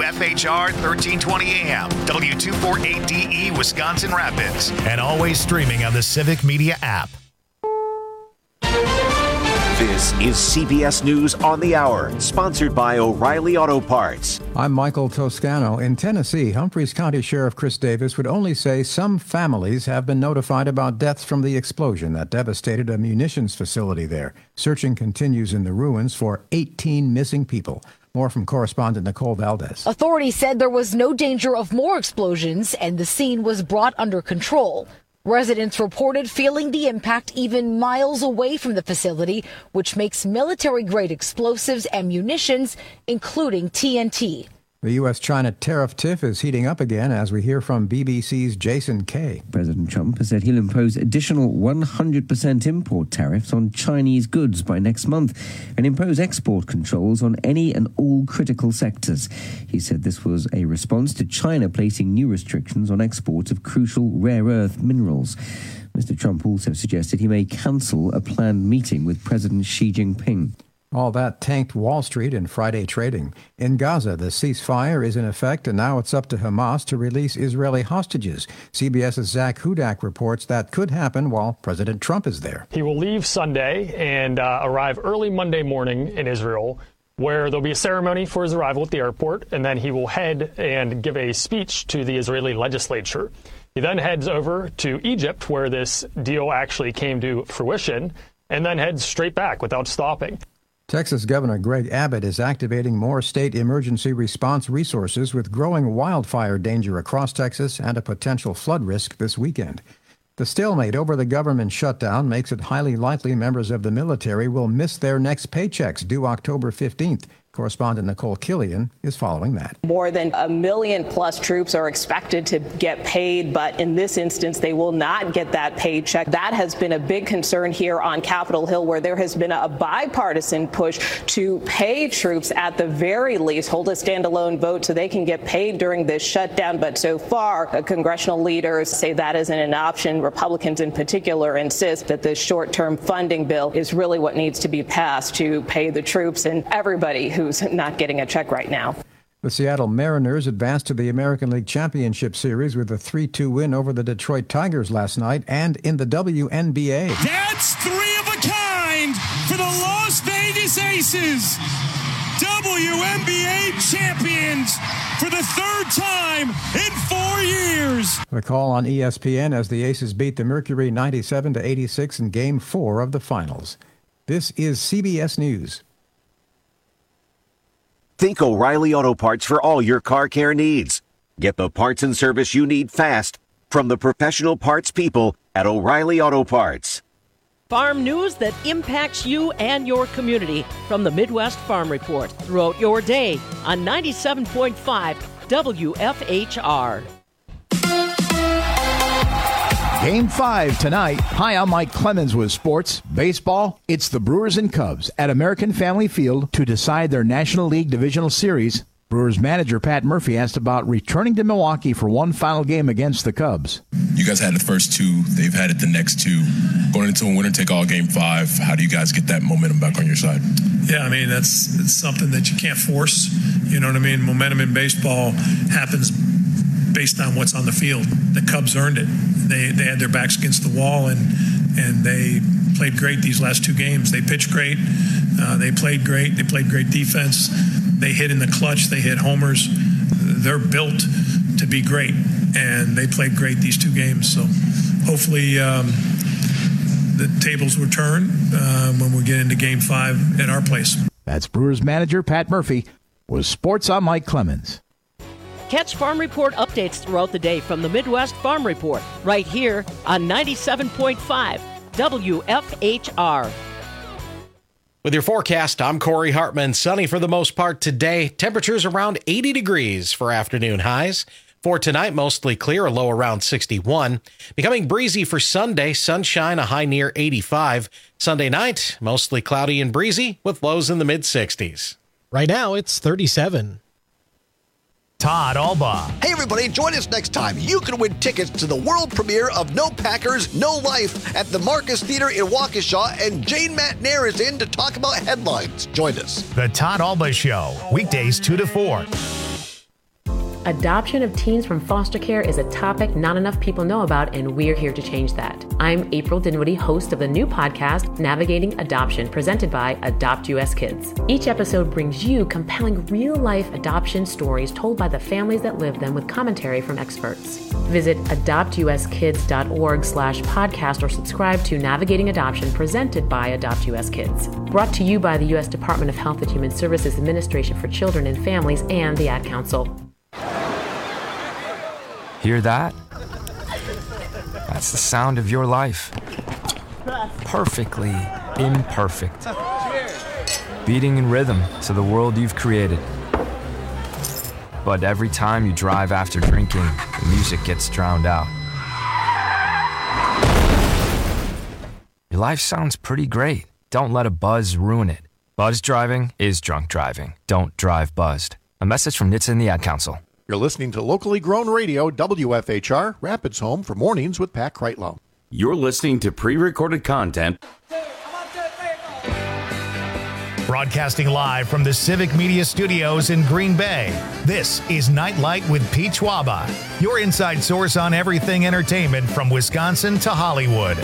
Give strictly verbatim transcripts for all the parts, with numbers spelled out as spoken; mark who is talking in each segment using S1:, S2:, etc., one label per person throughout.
S1: F H R thirteen twenty A M, W two forty-eight D E, Wisconsin Rapids, and always streaming on the Civic Media app.
S2: This is C B S News on the Hour, sponsored by O'Reilly Auto Parts.
S3: I'm Michael Toscano. In Tennessee, Humphreys County Sheriff Chris Davis would only say some families have been notified about deaths from the explosion that devastated a munitions facility there. Searching continues in the ruins for eighteen missing people. More from correspondent Nicole Valdez.
S4: Authorities said there was no danger of more explosions and the scene was brought under control. Residents reported feeling the impact even miles away from the facility, which makes military-grade explosives and munitions, including T N T.
S3: The U S China tariff tiff is heating up again as we hear from B B C's Jason Kay.
S5: President Trump has said he'll impose additional one hundred percent import tariffs on Chinese goods by next month and impose export controls on any and all critical sectors. He said this was a response to China placing new restrictions on exports of crucial rare earth minerals. Mister Trump also suggested he may cancel a planned meeting with President Xi Jinping.
S3: All that tanked Wall Street in Friday trading. In Gaza, the ceasefire is in effect, and now it's up to Hamas to release Israeli hostages. CBS's Zach Hudak reports that could happen while President Trump is there.
S6: He will leave Sunday and uh, arrive early Monday morning in Israel, where there'll be a ceremony for his arrival at the airport, and then he will head and give a speech to the Israeli legislature. He then heads over to Egypt, where this deal actually came to fruition, and then heads straight back without stopping.
S3: Texas Governor Greg Abbott is activating more state emergency response resources with growing wildfire danger across Texas and a potential flood risk this weekend. The stalemate over the government shutdown makes it highly likely members of the military will miss their next paychecks due October fifteenth. Correspondent Nicole Killian is following that.
S7: More than a million plus troops are expected to get paid, but in this instance, they will not get that paycheck. That has been a big concern here on Capitol Hill, where there has been a bipartisan push to pay troops at the very least, hold a standalone vote so they can get paid during this shutdown. But so far, uh, congressional leaders say that isn't an option. Republicans in particular insist that this short-term funding bill is really what needs to be passed to pay the troops and everybody who who's not getting a check right now.
S3: The Seattle Mariners advanced to the American League Championship Series with a three two win over the Detroit Tigers last night and in the W N B A.
S8: That's three of a kind for the Las Vegas Aces. W N B A champions for the third time in four years.
S3: The call on E S P N as the Aces beat the Mercury ninety-seven to eighty-six in Game four of the finals. This is C B S News.
S2: Think O'Reilly Auto Parts for all your car care needs. Get the parts and service you need fast from the professional parts people at O'Reilly Auto Parts.
S9: Farm news that impacts you and your community from the Midwest Farm Report throughout your day on ninety-seven point five W F H R.
S10: Game five tonight. Hi, I'm Mike Clemens with sports. Baseball, it's the Brewers and Cubs at American Family Field to decide their National League Divisional Series. Brewers manager Pat Murphy asked about returning to Milwaukee for one final game against the Cubs.
S11: You guys had the first two. They've had it the next two. Going into a winner-take-all game five, how do you guys get that momentum back on your side?
S12: Yeah, I mean, that's it's something that you can't force. You know what I mean? Momentum in baseball happens based on what's on the field. The Cubs earned it. They they had their backs against the wall, and and they played great these last two games. They pitched great. Uh, they played great. They played great defense. They hit in the clutch. They hit homers. They're built to be great, and they played great these two games. So hopefully um, the tables will turn um, when we get into Game five at our place.
S10: That's Brewers manager Pat Murphy with Sports on Mike Clemens.
S9: Catch Farm Report updates throughout the day from the Midwest Farm Report right here on ninety-seven point five W F H R.
S13: With your forecast, I'm Corey Hartman. Sunny for the most part today. Temperatures around eighty degrees for afternoon highs. For tonight, mostly clear, a low around sixty-one. Becoming breezy for Sunday, sunshine, a high near eighty-five. Sunday night, mostly cloudy and breezy with lows in the mid-sixties.
S14: Right now, it's thirty-seven.
S15: Todd Alba. Hey, everybody, join us next time. You can win tickets to the world premiere of No Packers, No Life at the Marcus Theater in Waukesha, and Jane Matnair is in to talk about headlines. Join us.
S1: The Todd Alba Show, weekdays two to four.
S16: Adoption of teens from foster care is a topic not enough people know about, and we're here to change that. I'm April Dinwiddie, host of the new podcast, Navigating Adoption, presented by Adopt U S Kids. Each episode brings you compelling real-life adoption stories told by the families that live them with commentary from experts. Visit adopt u s kids dot org slash podcast or subscribe to Navigating Adoption, presented by Adopt U S Kids. Brought to you by the U S Department of Health and Human Services Administration for Children and Families and the Ad Council.
S17: Hear that? That's the sound of your life. Perfectly imperfect. Beating in rhythm to the world you've created. But every time you drive after drinking, the music gets drowned out. Your life sounds pretty great. Don't let a buzz ruin it. Buzz driving is drunk driving. Don't drive buzzed. A message from N H T S A and the Ad Council.
S18: You're listening to locally grown radio, W F H R, Rapids Home for Mornings with Pat Kreitlow.
S19: You're listening to pre-recorded content.
S1: Broadcasting live from the Civic Media Studios in Green Bay, this is Nightlight with Pete Schwaba, your inside source on everything entertainment from Wisconsin to Hollywood.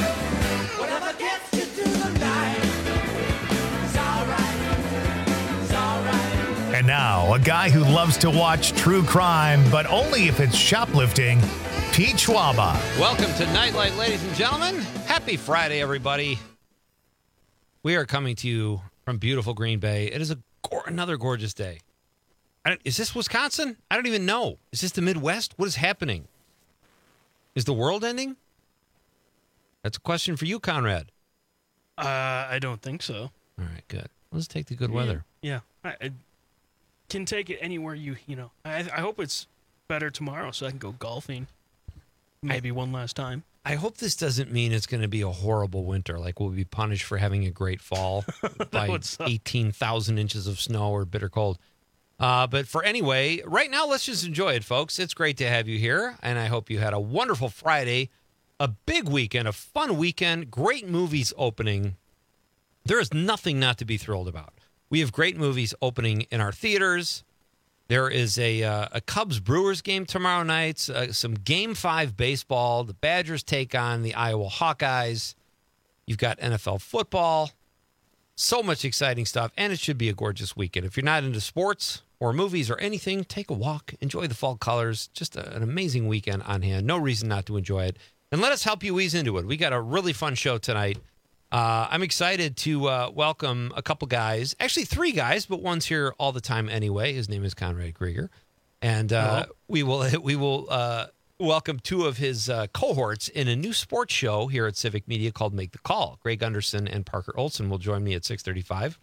S1: And now, a guy who loves to watch true crime, but only if it's shoplifting, Pete Schwaba.
S20: Welcome to Nightlight, ladies and gentlemen. Happy Friday, everybody. We are coming to you from beautiful Green Bay. It is a go- another gorgeous day. I don't, is this Wisconsin? I don't even know. Is this the Midwest? What is happening? Is the world ending? That's a question for you, Conrad.
S21: Uh, I don't think so.
S20: All right, good. Let's take the good
S21: yeah,
S20: weather.
S21: Yeah. I, I can take it anywhere you, you know. I, I hope it's better tomorrow so I can go golfing. Maybe I, one last time.
S20: I hope this doesn't mean it's going to be a horrible winter, like we'll be punished for having a great fall by eighteen thousand inches of snow or bitter cold. Uh, but for anyway, right now, let's just enjoy it, folks. It's great to have you here, and I hope you had a wonderful Friday, a big weekend, a fun weekend, great movies opening. There is nothing not to be thrilled about. We have great movies opening in our theaters. There is a uh, a Cubs-Brewers game tomorrow night, uh, some Game five baseball. The Badgers take on the Iowa Hawkeyes. You've got N F L football. So much exciting stuff, and it should be a gorgeous weekend. If you're not into sports or movies or anything, take a walk. Enjoy the fall colors. Just a, an amazing weekend on hand. No reason not to enjoy it. And let us help you ease into it. We got a really fun show tonight. Uh, I'm excited to uh, welcome a couple guys, actually three guys, but one's here all the time anyway. His name is Conrad Krieger, and uh, we will we will uh, welcome two of his uh, cohorts in a new sports show here at Civic Media called Make the Call. Greg Gunderson and Parker Olson will join me at six thirty-five,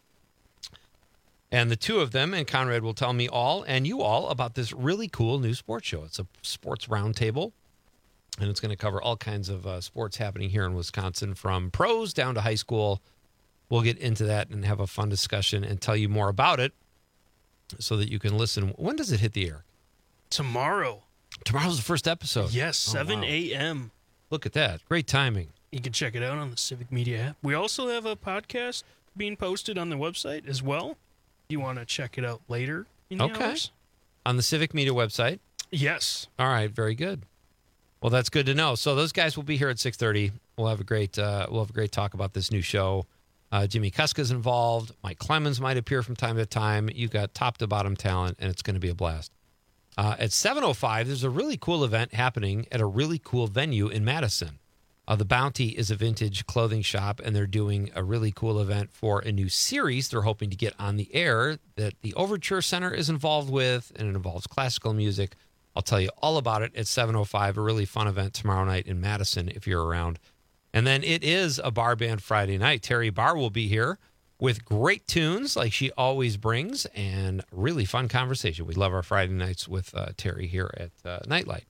S20: and the two of them and Conrad will tell me all and you all about this really cool new sports show. It's a sports roundtable. And it's going to cover all kinds of uh, sports happening here in Wisconsin, from pros down to high school. We'll get into that and have a fun discussion and tell you more about it so that you can listen. When does it hit the air?
S21: Tomorrow.
S20: Tomorrow's the first episode.
S21: Yes,
S20: oh,
S21: seven
S20: wow.
S21: a.m.
S20: Look at that. Great timing.
S21: You can check it out on the Civic Media app. We also have a podcast being posted on the website as well. You want to check it out later in the
S20: okay.
S21: hours?
S20: On the Civic Media website?
S21: Yes.
S20: All right, very good. Well, that's good to know. So those guys will be here at six thirty. We'll have a great uh, we'll have a great talk about this new show. Uh, Jimmy Kuska's involved. Mike Clemens might appear from time to time. You've got top to bottom talent, and it's going to be a blast. Uh, at seven oh five, there's a really cool event happening at a really cool venue in Madison. Uh, the Bounty is a vintage clothing shop, and they're doing a really cool event for a new series they're hoping to get on the air that the Overture Center is involved with, and it involves classical music. I'll tell you all about it at seven oh five, a really fun event tomorrow night in Madison if you're around. And then it is a bar band Friday night. Terry Barr will be here with great tunes like she always brings and really fun conversation. We love our Friday nights with uh, Terry here at uh, Nightlight.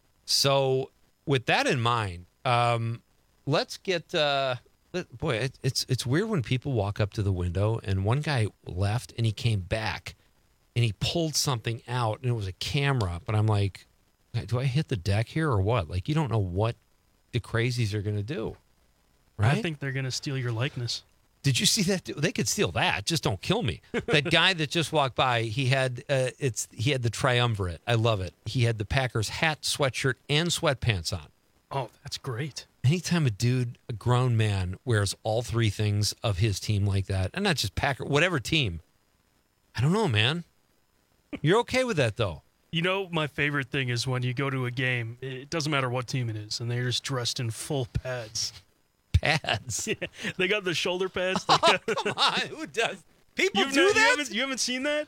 S20: So with that in mind, um, let's get... Uh, let, boy, it, it's it's weird when people walk up to the window and one guy left and he came back. And he pulled something out, and it was a camera. But I'm like, do I hit the deck here or what? Like, you don't know what the crazies are going to do, right?
S21: I think they're going to steal your likeness.
S20: Did you see that? They could steal that. Just don't kill me. That guy that just walked by, he had uh, it's he had the triumvirate. I love it. He had the Packers hat, sweatshirt, and sweatpants on.
S21: Oh, that's great.
S20: Anytime a dude, a grown man, wears all three things of his team like that, and not just Packer, whatever team, I don't know, man. You're okay with that, though.
S21: You know, my favorite thing is when you go to a game, it doesn't matter what team it is, and they're just dressed in full pads.
S20: Pads?
S21: Yeah, they got the shoulder pads.
S20: Oh, come on. Who does? People
S21: You've
S20: do
S21: not,
S20: that?
S21: You haven't, you haven't seen that?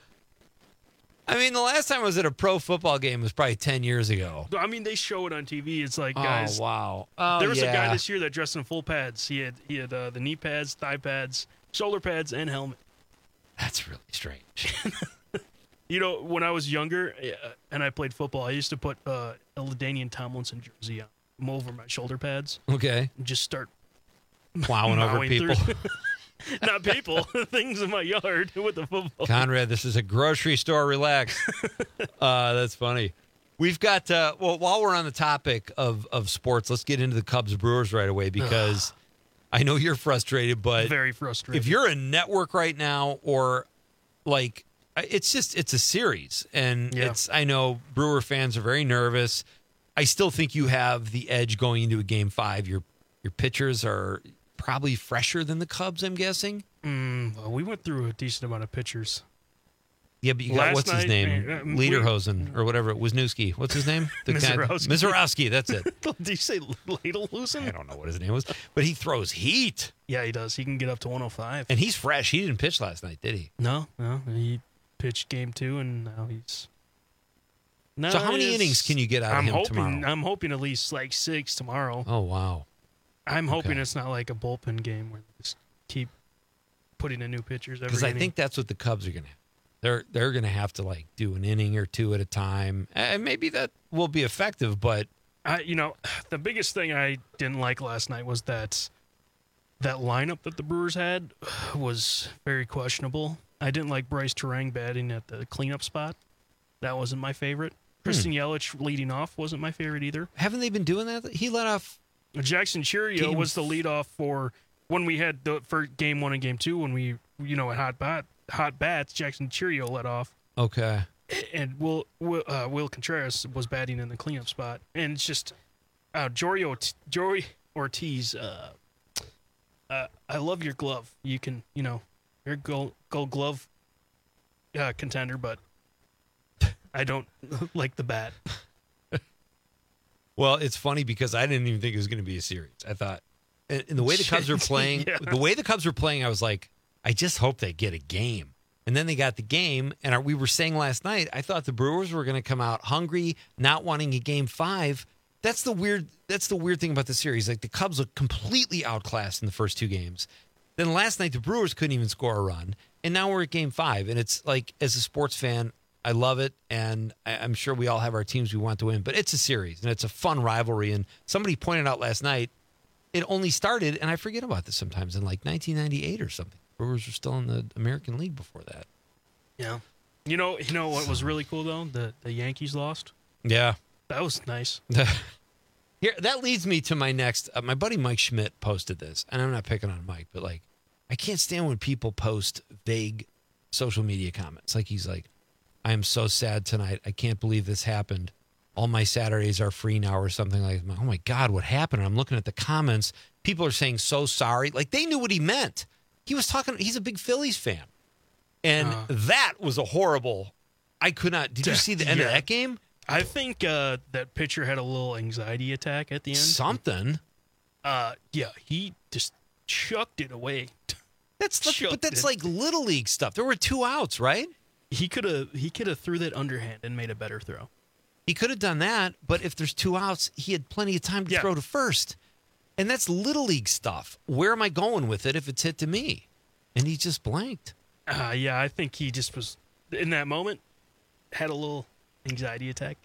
S20: I mean, the last time I was at a pro football game was probably ten years ago.
S21: I mean, they show it on T V. It's like, guys.
S20: Oh, wow. Oh,
S21: there was
S20: yeah.
S21: a guy this year that dressed in full pads. He had he had uh, the knee pads, thigh pads, shoulder pads, and helmet.
S20: That's really strange.
S21: You know, when I was younger uh, and I played football, I used to put uh, a LaDainian Tomlinson jersey on, them over my shoulder pads.
S20: Okay.
S21: And just start
S20: plowing over people.
S21: Not people, things in my yard with the football.
S20: Conrad, this is a grocery store. Relax. uh, that's funny. We've got, uh, well, while we're on the topic of, of sports, let's get into the Cubs Brewers right away because I know you're frustrated, but
S21: very frustrated.
S20: If you're a network right now or like, it's just, it's a series. And
S21: Yeah.
S20: it's, I know Brewer fans are very nervous. I still think you have the edge going into a game five. Your, your pitchers are probably fresher than the Cubs, I'm guessing.
S21: Mm, well, we went through a decent amount of pitchers.
S20: Yeah, but you got,
S21: Last
S20: what's his
S21: night,
S20: name?
S21: uh,
S20: Lederhosen, or whatever. Wisniewski. What's his name? The guy-
S21: Mizorowski.
S20: Mizorowski, that's it.
S21: Did you say Lederhosen?
S20: I don't know what his name was, but he throws heat.
S21: Yeah, he does. He can get up to one oh five.
S20: And he's fresh. He didn't pitch last night, did he?
S21: No, no. He pitched game two, and now he's... No,
S20: So how many
S21: it's-
S20: innings can you get out of
S21: I'm
S20: him
S21: hoping,
S20: tomorrow?
S21: I'm hoping at least like six tomorrow.
S20: Oh, wow.
S21: I'm hoping
S20: Okay.
S21: it's not like a bullpen game where they just keep putting in new pitchers every
S20: Because I
S21: inning.
S20: think that's what the Cubs are going to have. They're, they're going to have to, like, do an inning or two at a time. And maybe that will be effective, but...
S21: I, you know, the biggest thing I didn't like last night was that that lineup that the Brewers had was very questionable. I didn't like Bryce Terang batting at the cleanup spot. That wasn't my favorite. Kristen Yelich leading off wasn't my favorite either.
S20: Haven't they been doing that? He let off...
S21: Jackson Churio
S20: Game
S21: was the leadoff for when we had the for game one and game two when we, you know, at hot bat, hot bats, Jackson Churio led off.
S20: Okay.
S21: And Will Will, uh, Will Contreras was batting in the cleanup spot, and it's just uh, Jory Ort- Jory Ortiz. Uh, uh, I love your glove. You can, you know, you're a gold, gold glove uh, contender, but I don't like the bat.
S20: Well, it's funny because I didn't even think it was going to be a series. I thought, and and the way the Cubs were playing,
S21: Yeah.
S20: the way the Cubs were playing, I was like, I just hope they get a game. And then they got the game, and our, we were saying last night, I thought the Brewers were going to come out hungry, not wanting a game five. That's the weird. That's the weird thing about the series. Like the Cubs looked completely outclassed in the first two games. Then last night the Brewers couldn't even score a run, and now we're at game five. And it's like, as a sports fan, I love it, and I- I'm sure we all have our teams we want to win. But it's a series, and it's a fun rivalry. And somebody pointed out last night, it only started, and I forget about this sometimes, in like nineteen ninety-eight or something. Brewers were still in the American League before that.
S21: Yeah. You know, you know what was really cool though? The the Yankees lost.
S20: Yeah.
S21: That was nice.
S20: Here, that leads me to my next. Uh, my buddy Mike Schmidt posted this, and I'm not picking on Mike, but like, I can't stand when people post vague social media comments. Like he's like, "I am so sad tonight. I can't believe this happened. All my Saturdays are free now," or something like that. Oh my God, what happened? And I'm looking at the comments. People are saying so sorry. Like they knew what he meant. He was talking. He's a big Phillies fan, and
S21: Uh.
S20: that was a horrible. I could not. Did you see the end of
S21: Yeah.
S20: that game?
S21: I think uh, that pitcher had a little anxiety attack at the end.
S20: Something.
S21: Uh, yeah, he just chucked it away.
S20: That's, that's
S21: Chucked
S20: but that's
S21: it.
S20: like little league stuff. There were two outs, right?
S21: He could have he could have threw that underhand and made a better throw.
S20: He could have done that, but if there's two outs, he had plenty of time to
S21: Yeah.
S20: throw to first. And that's little league stuff. Where am I going with it if it's hit to me? And he just blanked.
S21: Uh, yeah, I think he just was in that moment had a little anxiety attack.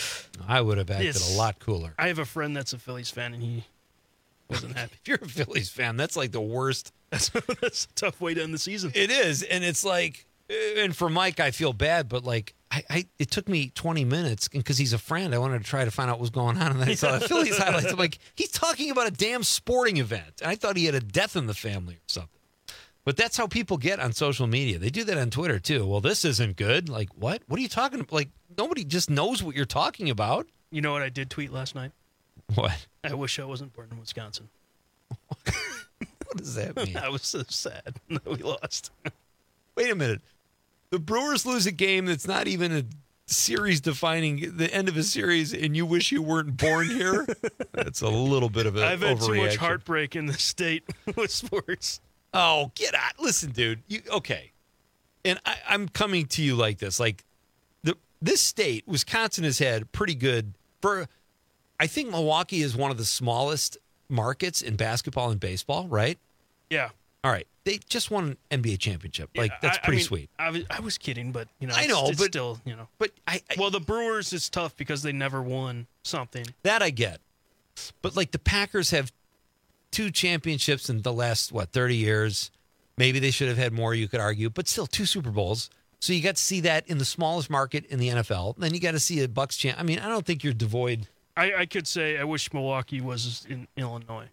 S20: I would have acted
S21: It's-
S20: a lot cooler.
S21: I have a friend that's a Phillies fan, and he wasn't happy.
S20: If you're a Phillies fan, that's like the worst.
S21: That's that's a tough way to end the season.
S20: It is, and it's like, and for Mike, I feel bad, but like, I, I it took me twenty minutes because he's a friend. I wanted to try to find out what was going on, and then I saw the Phillies highlights. I'm like, he's talking about a damn sporting event, and I thought he had a death in the family or something. But that's how people get on social media. They do that on Twitter, too. Well, this isn't good. Like, what? What are you talking about? Like, nobody just knows what you're talking about.
S21: You know what I did tweet last night?
S20: What?
S21: I wish I wasn't born in Wisconsin.
S20: What does that mean?
S21: I was so sad that we lost.
S20: Wait a minute. The Brewers lose a game that's not even a series defining, the end of a series, and you wish you weren't born here? That's a little bit of an
S21: I've had
S20: overreaction.
S21: too much heartbreak in this state with sports.
S20: Oh, get out. Listen, dude. You, okay. And I, I'm coming to you like this. Like, the this state, Wisconsin, has had pretty good for. I think Milwaukee is one of the smallest markets in basketball and baseball, right?
S21: Yeah.
S20: All right. They just won an N B A championship. Like,
S21: Yeah,
S20: that's
S21: I- I
S20: pretty
S21: mean,
S20: sweet.
S21: I was, I was kidding, but, you know,
S20: I
S21: it's,
S20: know,
S21: it's
S20: but-
S21: still, you know.
S20: But I, I
S21: Well, the Brewers is tough because they never won something.
S20: that I get. But, like, the Packers have two championships in the last, what, thirty years. Maybe they should have had more, you could argue, but still two Super Bowls. So you got to see that in the smallest market in the N F L. Then you got to see a Bucks champ. I mean, I don't think you're devoid.
S21: I, I could say I wish Milwaukee was in Illinois.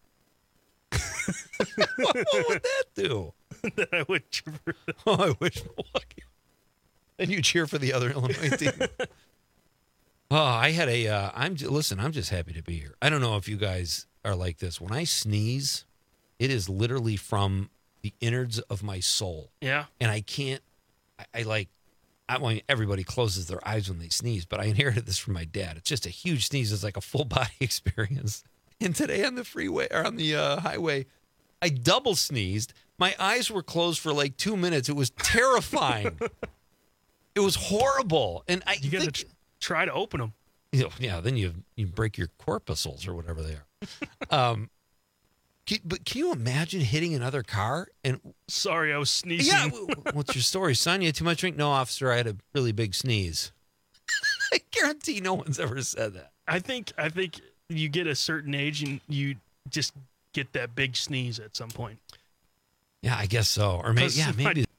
S20: What would that do?
S21: That I would cheer for them.
S20: Oh, I wish Milwaukee. Then you cheer for the other Illinois team. Oh, I had a. Uh, I'm listen. I'm just happy to be here. I don't know if you guys are like this. When I sneeze, it is literally from the innards of my soul.
S21: Yeah.
S20: And I can't. I, I like. I mean, everybody closes their eyes when they sneeze, but I inherited this from my dad. It's just a huge sneeze. It's like a full body experience. And today on the freeway or on the uh, highway, I double sneezed. My eyes were closed for like two minutes. It was terrifying. It was horrible. And I
S21: You got to
S20: think,
S21: tr- try to open them.
S20: you know, yeah, then you you break your corpuscles or whatever they are. um, can, but can you imagine hitting another car? And
S21: Sorry, I was sneezing.
S20: yeah, w- w- what's your story, son? You had too much drink? No, officer, I had a really big sneeze. I guarantee no one's ever said that.
S21: I think I think you get a certain age and you just get that big sneeze at some point.
S20: Yeah, I guess so. Or maybe,
S21: 'Cause
S20: yeah,
S21: my-
S20: maybe.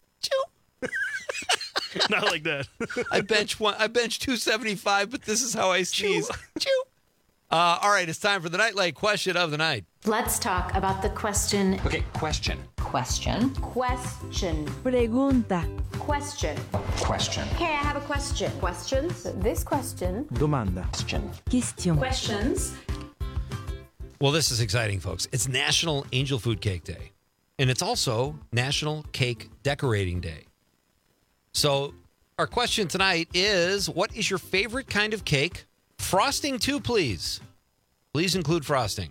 S21: Not like that.
S20: I bench one. I bench two seventy five, but this is how I sneeze. Chew. Uh, all right, it's time for the Nightlight question of the night.
S4: Let's talk about the question.
S22: Okay, question.
S4: Question. Question.
S23: Pregunta.
S4: Question.
S22: Question.
S4: Okay, I have a question. Questions? This question.
S23: Domanda.
S22: Question.
S23: Question.
S4: Questions.
S20: Well, this is exciting, folks. It's National Angel Food Cake Day, and it's also National Cake Decorating Day. So our question tonight is, what is your favorite kind of cake? Frosting too, please. Please include frosting.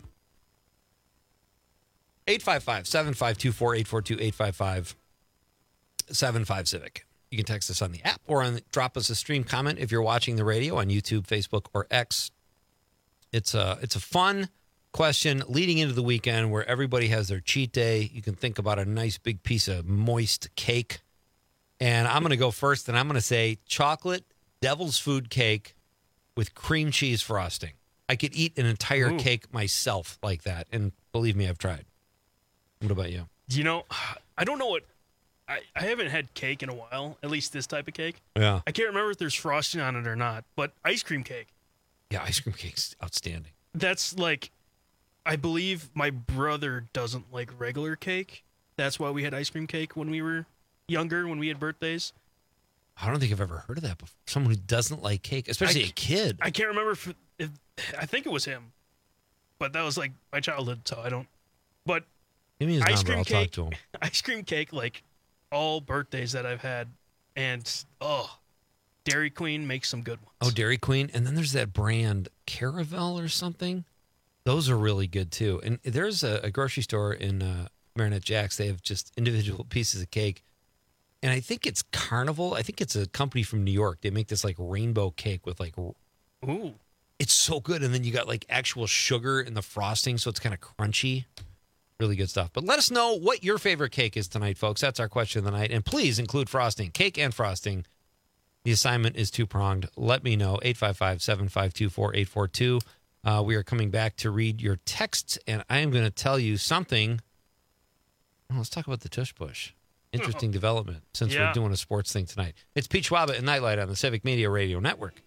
S20: eight five five, seven five two, four eight four two, eight five five, seven five Civic. You can text us on the app or on drop us a stream comment if you're watching the radio on YouTube, Facebook, or X. It's a, it's a fun question leading into the weekend where everybody has their cheat day. You can think about a nice big piece of moist cake. And I'm going to go first, and I'm going to say chocolate devil's food cake with cream cheese frosting. I could eat an entire
S21: Ooh.
S20: cake myself like that, and believe me, I've tried. What about you?
S21: You know, I don't know what. I, I haven't had cake in a while, at least this type of cake.
S20: Yeah.
S21: I can't remember if there's frosting on it or not, but ice cream cake.
S20: Yeah, ice cream cake's outstanding.
S21: That's like, I believe my brother doesn't like regular cake. That's why we had ice cream cake when we were younger, when we had birthdays.
S20: I don't think I've ever heard of that before. Someone who doesn't like cake, especially
S21: I
S20: a kid.
S21: I can't remember if, if I think it was him, but that was like my childhood, so I don't. But
S20: Give me his
S21: ice
S20: number.
S21: cream
S20: I'll
S21: cake,
S20: talk to him.
S21: ice cream cake, like all birthdays that I've had, and oh, Dairy Queen makes some good ones.
S20: Oh, Dairy Queen. And then there's that brand Caravel or something. Those are really good too. And there's a, a grocery store in uh, Marinette Jacks. They have just individual pieces of cake. And I think it's Carnival. I think it's a company from New York. They make this like rainbow cake with like,
S21: ooh,
S20: it's so good. And then you got like actual sugar in the frosting, so it's kind of crunchy. Really good stuff. But let us know what your favorite cake is tonight, folks. That's our question of the night. And please include frosting, cake and frosting. The assignment is two-pronged. Let me know. eight five five, seven five two, four eight four two. Uh, we are coming back to read your texts, and I am going to tell you something. Well, let's talk about the tush push. Interesting development since
S21: Yeah.
S20: we're doing a sports thing tonight. It's Pete Schwaba and Nightlight on the Civic Media Radio Network.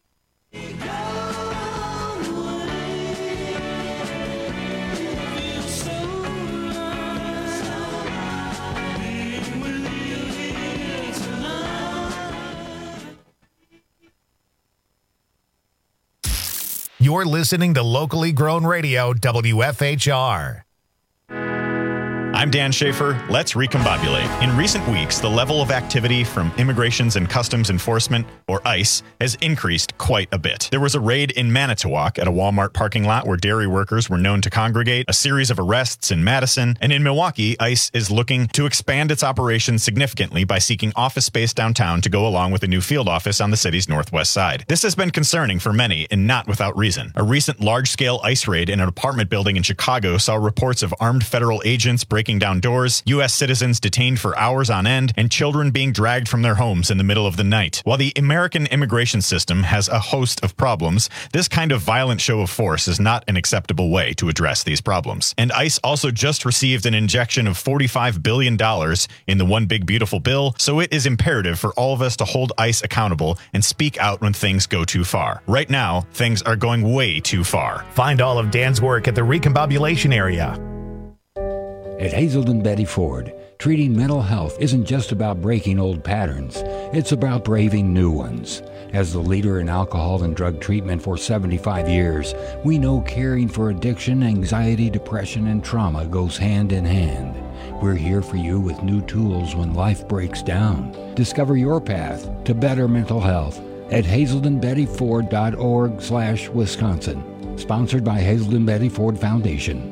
S1: You're listening to locally grown radio W F H R.
S5: I'm Dan Schaefer. Let's recombobulate. In recent weeks, the level of activity from Immigrations and Customs Enforcement, or ICE, has increased quite a bit. There was a raid in Manitowoc at a Walmart parking lot where dairy workers were known to congregate, a series of arrests in Madison, and in Milwaukee, ICE is looking to expand its operations significantly by seeking office space downtown to go along with a new field office on the city's northwest side. This has been concerning for many, and not without reason. A recent large-scale ICE raid in an apartment building in Chicago saw reports of armed federal agents breaking down doors, U S citizens detained for hours on end, and children being dragged from their homes in the middle of the night. While the American immigration system has a host of problems, this kind of violent show of force is not an acceptable way to address these problems. And ICE also just received an injection of forty-five billion dollars in the One Big Beautiful Bill, so it is imperative for all of us to hold ICE accountable and speak out when things go too far. Right now, things are going way too far.
S1: Find all of Dan's work at the Recombobulation area.
S22: At Hazelden Betty Ford, treating mental health isn't just about breaking old patterns. It's about braving new ones. As the leader in alcohol and drug treatment for seventy-five years, we know caring for addiction, anxiety, depression, and trauma goes hand in hand. We're here for you with new tools when life breaks down. Discover your path to better mental health at hazelden betty ford dot org slash Wisconsin. Sponsored by Hazelden Betty Ford Foundation.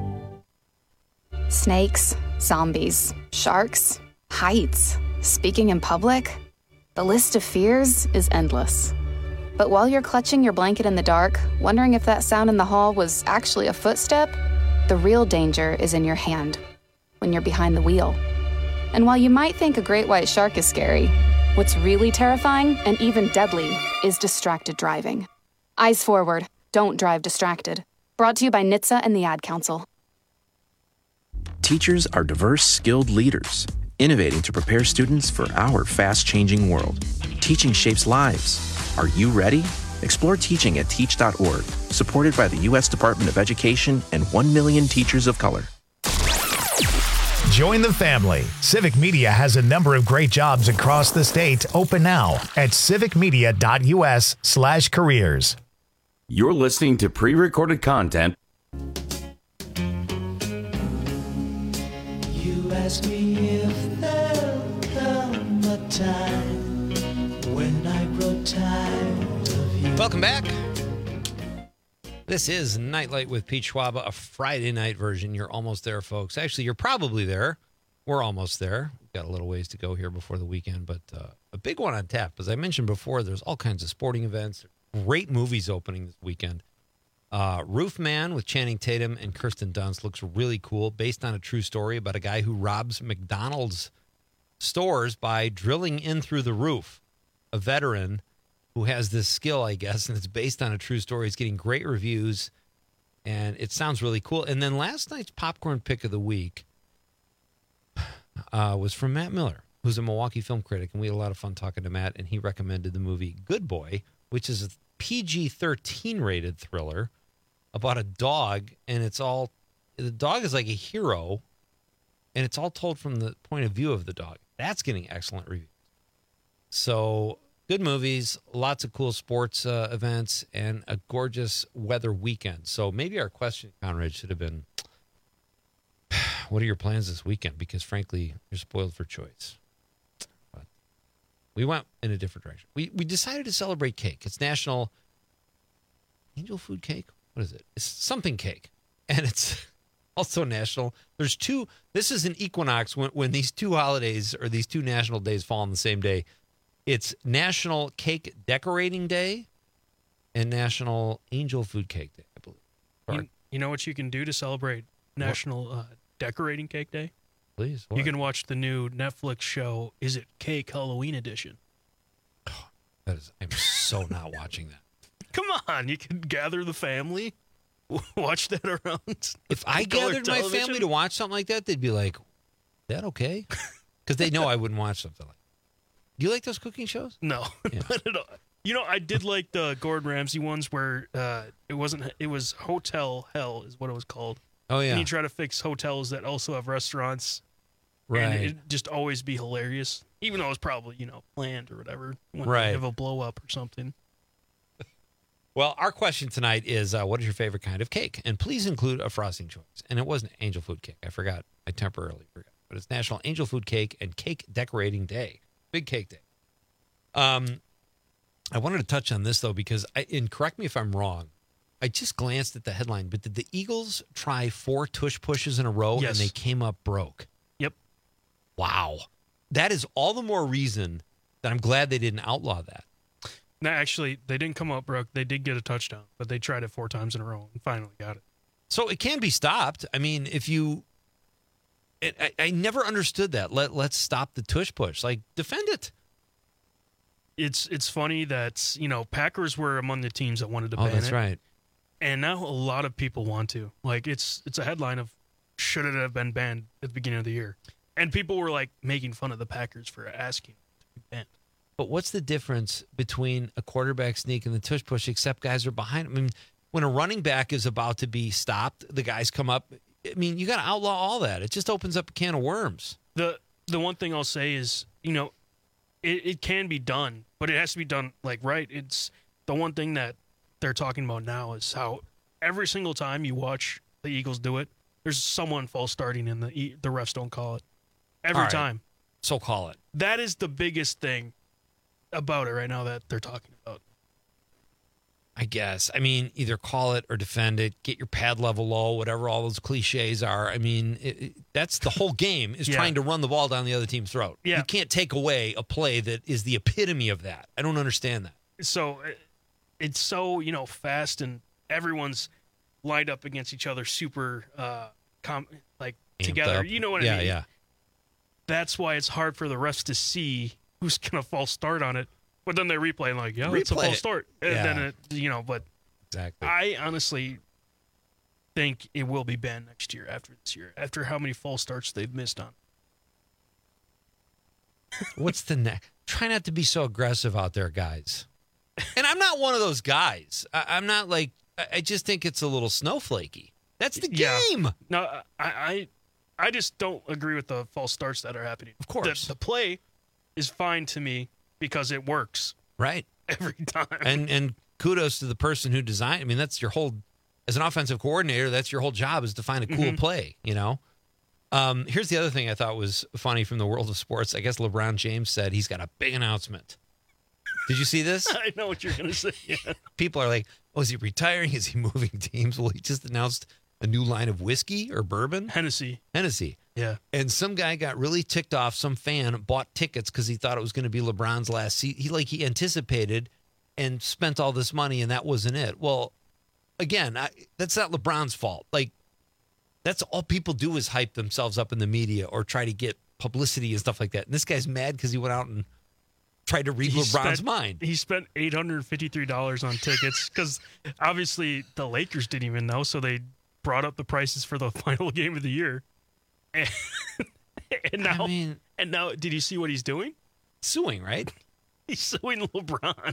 S23: Snakes, zombies, sharks, heights, speaking in public. The list of fears is endless. But while you're clutching your blanket in the dark, wondering if that sound in the hall was actually a footstep, the real danger is in your hand, when you're behind the wheel. And while you might think a great white shark is scary, what's really terrifying and even deadly is distracted driving. Eyes forward, don't drive distracted. Brought to you by N H T S A and the Ad Council.
S24: Teachers are diverse, skilled leaders, innovating to prepare students for our fast-changing world. Teaching shapes lives. Are you ready? Explore teaching at teach dot org, supported by the U S Department of Education and one million teachers of color.
S1: Join the family. Civic Media has a number of great jobs across the state open now at civic media dot u s slash careers.
S19: You're listening to pre-recorded content.
S25: Ask me if there'll come a time when I grow tired of you.
S20: Welcome back. This is Nightlight with Pete Schwaba, a Friday night version. You're almost there, folks. Actually, you're probably there. We're almost there. We've got a little ways to go here before the weekend, but uh, a big one on tap. As I mentioned before, there's all kinds of sporting events, great movies opening this weekend. Uh, Roof Man with Channing Tatum and Kirsten Dunst looks really cool, based on a true story about a guy who robs McDonald's stores by drilling in through the roof. A veteran who has this skill, I guess, and it's based on a true story. It's getting great reviews, and it sounds really cool. And then last night's popcorn pick of the week uh, was from Matt Miller, who's a Milwaukee film critic, and we had a lot of fun talking to Matt, and he recommended the movie Good Boy, which is a P G thirteen rated thriller about a dog, and it's all, the dog is like a hero, and it's all told from the point of view of the dog. That's getting excellent reviews. So, good movies, lots of cool sports uh, events, and a gorgeous weather weekend. So maybe our question, Conrad, should have been, what are your plans this weekend? Because frankly, you're spoiled for choice. But we went in a different direction. We we decided to celebrate cake. It's National Angel Food Cake. What is it? It's something cake. And it's also national. There's two. This is an equinox when, when these two holidays or these two national days fall on the same day. It's National Cake Decorating Day and National Angel Food Cake Day, I believe.
S21: You, you know what you can do to celebrate National uh, Decorating Cake Day?
S20: Please.
S21: What? You can watch the new Netflix show, Is It Cake Halloween Edition?
S20: Oh, that is, I'm so not watching that.
S21: Come on, you can gather the family, watch that around.
S20: If I gathered my family to watch something like that, they'd be like, "Is that okay?" Because they know I wouldn't watch something like that. Do you like those cooking shows?
S21: No, yeah. Not at all. You know, I did like the Gordon Ramsay ones where uh, it wasn't. It was Hotel Hell is what it was called.
S20: Oh yeah.
S21: And you try to fix hotels that also have restaurants.
S20: Right.
S21: And it'd just always be hilarious, even though it was probably, you know, planned or whatever. When
S20: right.
S21: They have a blow up or something.
S20: Well, our question tonight is, uh, what is your favorite kind of cake? And please include a frosting choice. And it wasn't angel food cake. I forgot. I temporarily forgot. But it's National Angel Food Cake and Cake Decorating Day. Big cake day. Um, I wanted to touch on this, though, because, I, and correct me if I'm wrong, I just glanced at the headline, but did the Eagles try four tush pushes in a row
S21: Yes.
S20: and they came up broke?
S21: Yep.
S20: Wow. That is all the more reason that I'm glad they didn't outlaw that.
S21: No, actually, they didn't come up broke. They did get a touchdown, but they tried it four times in a row and finally got it.
S20: So it can be stopped. I mean, if you, it, I, I never understood that. Let let's stop the tush push. Like, defend it.
S21: It's it's funny that, you know, Packers were among the teams that wanted to
S20: Oh,
S21: ban
S20: that's
S21: it.
S20: right.
S21: And now a lot of people want to. Like, it's it's a headline of should it have been banned at the beginning of the year? And people were like making fun of the Packers for asking to be banned.
S20: But what's the difference between a quarterback sneak and the tush push, except guys are behind him? I mean, when a running back is about to be stopped, the guys come up. I mean, you got to outlaw all that. It just opens up a can of worms.
S21: The the one thing I'll say is, you know, it, it can be done, but it has to be done like right. It's the one thing that they're talking about now is how every single time you watch the Eagles do it, there's someone false starting and the the refs don't call it. Every
S20: All right.
S21: time.
S20: So call it.
S21: That is the biggest thing about it right now that they're talking about.
S20: I guess. I mean, either call it or defend it, get your pad level low, whatever all those cliches are. I mean, it, it, that's the whole game is
S21: Yeah.
S20: trying to run the ball down the other team's throat.
S21: Yeah.
S20: You can't take away a play that is the epitome of that. I don't understand that.
S21: So it- it's so, you know, fast and everyone's lined up against each other super uh com- like
S20: Amped
S21: together.
S20: up.
S21: You know what
S20: yeah,
S21: I mean?
S20: Yeah,
S21: That's why it's hard for the refs to see who's going to false start on it. But then they replay and like, yeah, it's a
S20: Replay
S21: false
S20: it.
S21: start. And
S20: Yeah.
S21: then it, you know, but
S20: Exactly.
S21: I honestly think it will be banned next year after this year, after how many false starts they've missed on.
S20: What's the next? Try not to be so aggressive out there, guys. And I'm not one of those guys. I, I'm not like, I, I just think it's a little snowflakey. That's the
S21: Yeah.
S20: game.
S21: No, I, I, I just don't agree with the false starts that are happening.
S20: Of course.
S21: the, the play is fine to me because it works
S20: Right.
S21: every time.
S20: And and kudos to the person who designed. I mean, that's your whole, as an offensive coordinator, that's your whole job is to find a cool
S21: Mhm.
S20: play, you know? Um, here's the other thing I thought was funny from the world of sports. I guess LeBron James said he's got a big announcement. Did you see this?
S21: I know what you're going to say. Yeah.
S20: People are like, oh, is he retiring? Is he moving teams? Well, he just announced a new line of whiskey or bourbon.
S21: Hennessy.
S20: Hennessy.
S21: Yeah.
S20: And some guy got really ticked off. Some fan bought tickets because he thought it was going to be LeBron's last season. He like he anticipated and spent all this money, and that wasn't it. Well, again, I, that's not LeBron's fault. Like, that's all people do is hype themselves up in the media or try to get publicity and stuff like that. And this guy's mad because he went out and tried to read
S21: He
S20: LeBron's
S21: spent-
S20: mind.
S21: He spent eight hundred fifty-three dollars on tickets because obviously the Lakers didn't even know, so they brought up the prices for the final game of the year. And, and now,
S20: I mean,
S21: and now, did you see what he's doing?
S20: Suing, right?
S21: He's suing LeBron.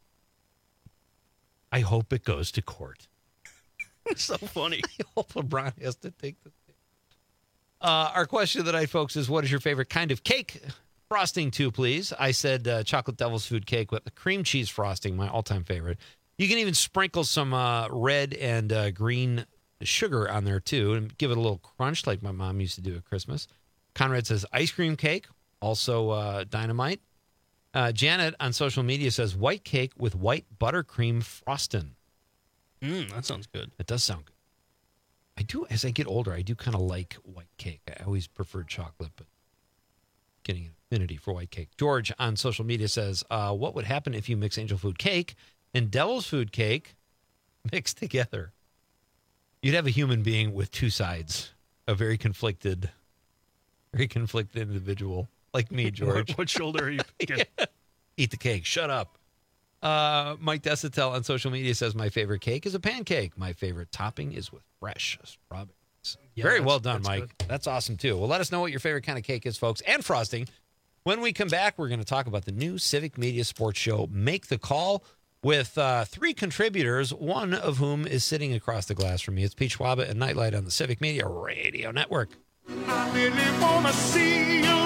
S20: I hope it goes to court.
S21: It's so funny.
S20: I hope LeBron has to take the thing. Uh, our question of the night, folks, is what is your favorite kind of cake? Frosting, too, please. I said uh, chocolate devil's food cake with the cream cheese frosting, my all-time favorite. You can even sprinkle some uh, red and uh, green sugar on there, too, and give it a little crunch like my mom used to do at Christmas. Conrad says ice cream cake, also uh, dynamite. Uh, Janet on social media says white cake with white buttercream frosting.
S21: Mm, that sounds good.
S20: It does sound good. I do, as I get older, I do kind of like white cake. I always preferred chocolate, but getting an affinity for white cake. George on social media says, uh, what would happen if you mix angel food cake and devil's food cake mixed together? You'd have a human being with two sides, a very conflicted, very conflicted individual like me, George.
S21: What, what shoulder are you picking?
S20: Yeah. Eat the cake. Shut up. Uh, Mike Desitel on social media says, my favorite cake is a pancake. My favorite topping is with fresh strawberries.
S21: Yeah,
S20: Very
S21: that's-
S20: well done,
S21: that's
S20: Mike.
S21: good.
S20: That's awesome, too. Well, let us know what your favorite kind of cake is, folks, and frosting. When we come back, we're going to talk about the new Civic Media Sports Show, Make the Call, with uh, three contributors, one of whom is sitting across the glass from me. It's Pete Schwaba and Nightlight on the Civic Media Radio Network.
S25: I really wanna see you.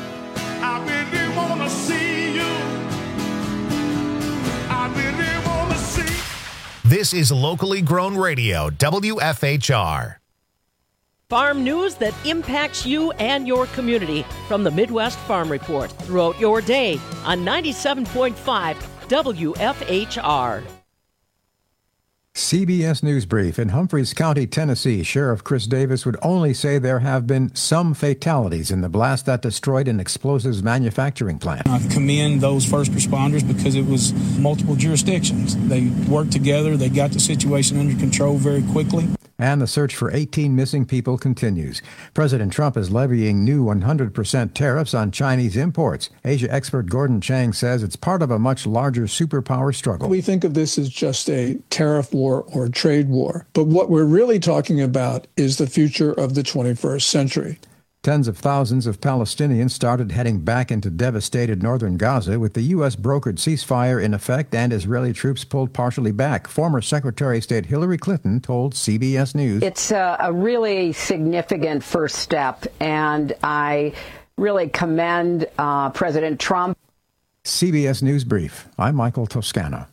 S25: I really wanna see you. I really wanna
S1: This is locally grown radio, W F H R.
S9: Farm news that impacts you and your community from the Midwest Farm Report throughout your day on ninety-seven point five W F H R.
S2: C B S News Brief. In Humphreys County, Tennessee, Sheriff Chris Davis would only say there have been some fatalities in the blast that destroyed an explosives manufacturing plant.
S3: I commend those first responders because it was multiple jurisdictions. They worked together. They got the situation under control very quickly.
S2: And the search for eighteen missing people continues. President Trump is levying new one hundred percent tariffs on Chinese imports. Asia expert Gordon Chang says it's part of a much larger superpower struggle.
S6: We think of this as just a tariff war or trade war. But what we're really talking about is the future of the twenty-first century.
S2: Tens of thousands of Palestinians started heading back into devastated northern Gaza with the U S brokered ceasefire in effect and Israeli troops pulled partially back. Former Secretary of State Hillary Clinton told C B S News.
S7: It's a, a really significant first step, and I really commend uh, President Trump.
S2: C B S News Brief. I'm Michael Toscano.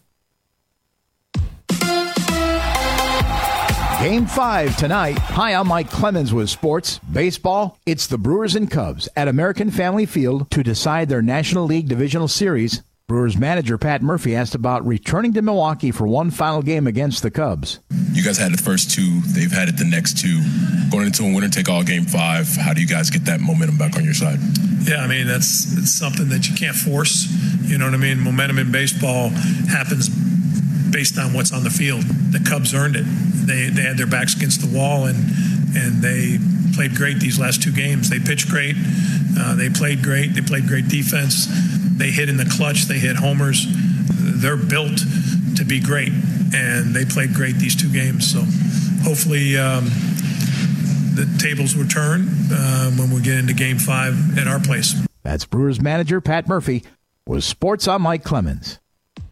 S10: Game five tonight. Hi, I'm Mike Clemens with sports. Baseball, it's the Brewers and Cubs at American Family Field to decide their National League Divisional Series. Brewers manager Pat Murphy asked about returning to Milwaukee for one final game against the Cubs.
S11: You guys had the first two. They've had it the next two. Going into a winner-take-all game five, how do you guys get that momentum back on your side?
S12: Yeah, I mean, that's it's something that you can't force. You know what I mean? Momentum in baseball happens based on what's on the field. The Cubs earned it. They they had their backs against the wall, and and they played great these last two games. They pitched great. Uh, they played great. They played great defense. They hit in the clutch. They hit homers. They're built to be great, and they played great these two games. So hopefully um, the tables will turn uh, when we get into game five at our place.
S10: That's Brewers manager Pat Murphy. With sports, I'm Mike Clemens.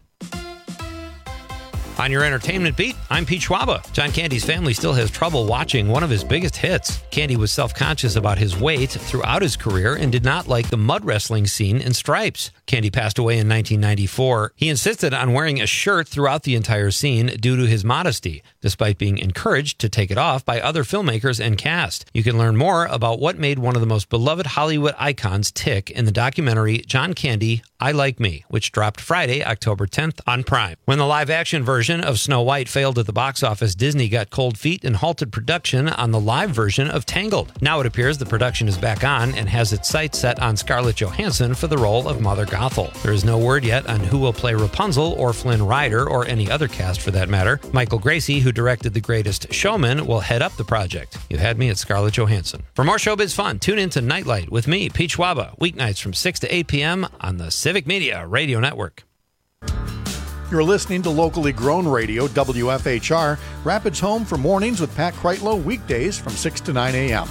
S20: On your entertainment beat, I'm Pete Schwaba. John Candy's family still has trouble watching one of his biggest hits. Candy was self-conscious about his weight throughout his career and did not like the mud wrestling scene in stripes. Candy passed away in nineteen ninety-four. He insisted on wearing a shirt throughout the entire scene due to his modesty, despite being encouraged to take it off by other filmmakers and cast. You can learn more about what made one of the most beloved Hollywood icons tick in the documentary John Candy, I Like Me, which dropped Friday, October tenth on Prime. When the live-action version of Snow White failed at the box office, Disney got cold feet and halted production on the live version of Tangled. Now it appears the production is back on and has its sights set on Scarlett Johansson for the role of Mother Gothel. There is no word yet on who will play Rapunzel or Flynn Rider or any other cast for that matter. Michael Gracie, who directed The Greatest Showman, will head up the project. You had me at Scarlett Johansson. For more showbiz fun, tune in to Nightlight with me, Pete Schwaba, weeknights from six to eight p.m. on the Civic Media Radio Network.
S18: You're listening to locally grown radio, W F H R, Rapids home for mornings with Pat Kreitlow, weekdays from six to nine a.m.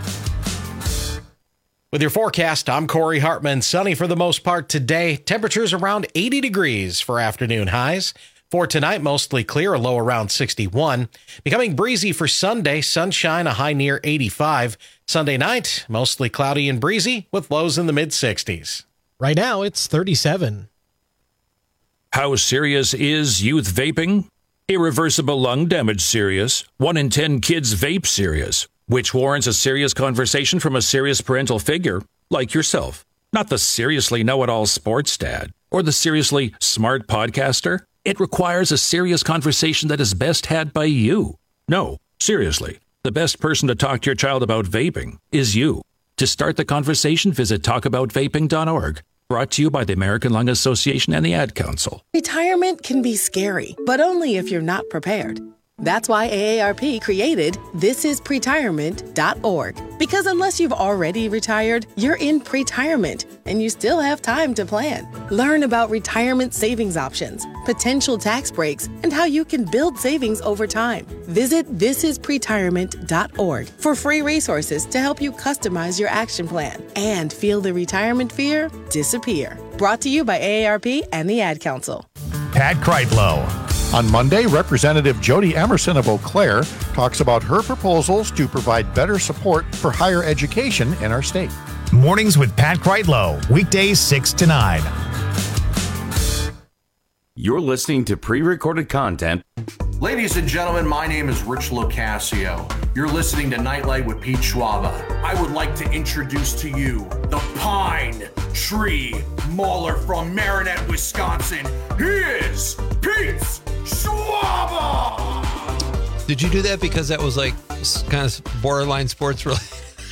S13: With your forecast, I'm Corey Hartman. Sunny for the most part today. Temperatures around eighty degrees for afternoon highs. For tonight, mostly clear, a low around sixty-one. Becoming breezy for Sunday, sunshine, a high near eighty-five. Sunday night, mostly cloudy and breezy with lows in the mid-sixties.
S14: Right now, it's thirty-seven.
S8: How serious is youth vaping? Irreversible lung damage serious. One in ten kids vape serious, which warrants a serious conversation from a serious parental figure like yourself. Not the seriously know-it-all sports dad or the seriously smart podcaster. It requires a serious conversation that is best had by you. No, seriously, the best person to talk to your child about vaping is you. To start the conversation, visit talk about vaping dot org. Brought to you by the American Lung Association and the Ad Council.
S26: Retirement can be scary, but only if you're not prepared. That's why A A R P created this is pretirement dot org. Because unless you've already retired, you're in pretirement, and you still have time to plan. Learn about retirement savings options, potential tax breaks, and how you can build savings over time. Visit this is pretirement dot org for free resources to help you customize your action plan and feel the retirement fear disappear. Brought to you by A A R P and the Ad Council.
S1: Pat Kreitlow.
S18: On Monday, Representative Jody Emerson of Eau Claire talks about her proposals to provide better support for higher education in our state.
S1: Mornings with Pat Kreitlow, weekdays six to nine.
S19: You're listening to pre-recorded content.
S4: Ladies and gentlemen, my name is Rich Locascio. You're listening to Nightlight with Pete Schwaba. I would like to introduce to you the Pine Tree Mauler from Marinette, Wisconsin. He is Pete Schwaba!
S20: Did you do that because that was like kind of borderline sports related?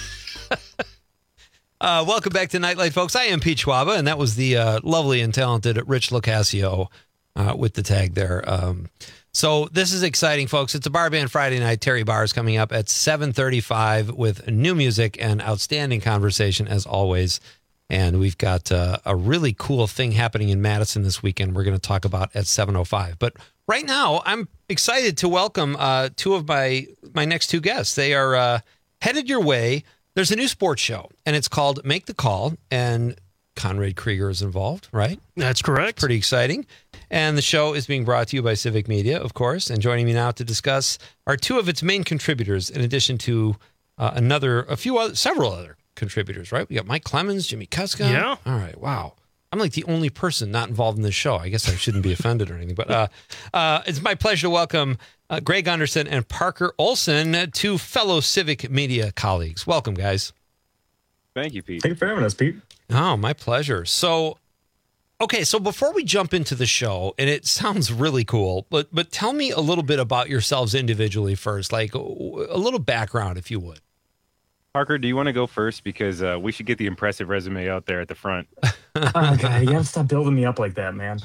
S20: uh, welcome back to Nightlight, folks. I am Pete Schwaba, and that was the uh, lovely and talented Rich Locascio uh, with the tag there. Um, so this is exciting, folks. It's a Bar Band Friday night. Terry Barr is coming up at seven thirty-five with new music and outstanding conversation, as always. And we've got uh, a really cool thing happening in Madison this weekend we're going to talk about at seven oh five. But right now, I'm excited to welcome uh, two of my, my next two guests. They are uh, headed your way. There's a new sports show, and it's called Make the Call, and Conrad Krieger is involved, right?
S21: That's correct.
S20: Pretty exciting. And the show is being brought to you by Civic Media, of course. And joining me now to discuss are two of its main contributors, in addition to uh, another, a few other, several other contributors, right? We got Mike Clemens, Jimmy Kuska.
S21: Yeah.
S20: All right. Wow. I'm like the only person not involved in this show. I guess I shouldn't be offended or anything, but uh, uh, it's my pleasure to welcome uh, Greg Gunderson and Parker Olson, two fellow Civic Media colleagues. Welcome, guys.
S5: Thank you, Pete.
S15: Thank you for having us, Pete.
S20: Oh, my pleasure. So, okay, so before we jump into the show, and it sounds really cool, but but tell me a little bit about yourselves individually first, like a little background, if you would.
S5: Parker, do you want to go first? Because uh, we should get the impressive resume out there at the front.
S15: Oh, God, you gotta stop building me up like that, man.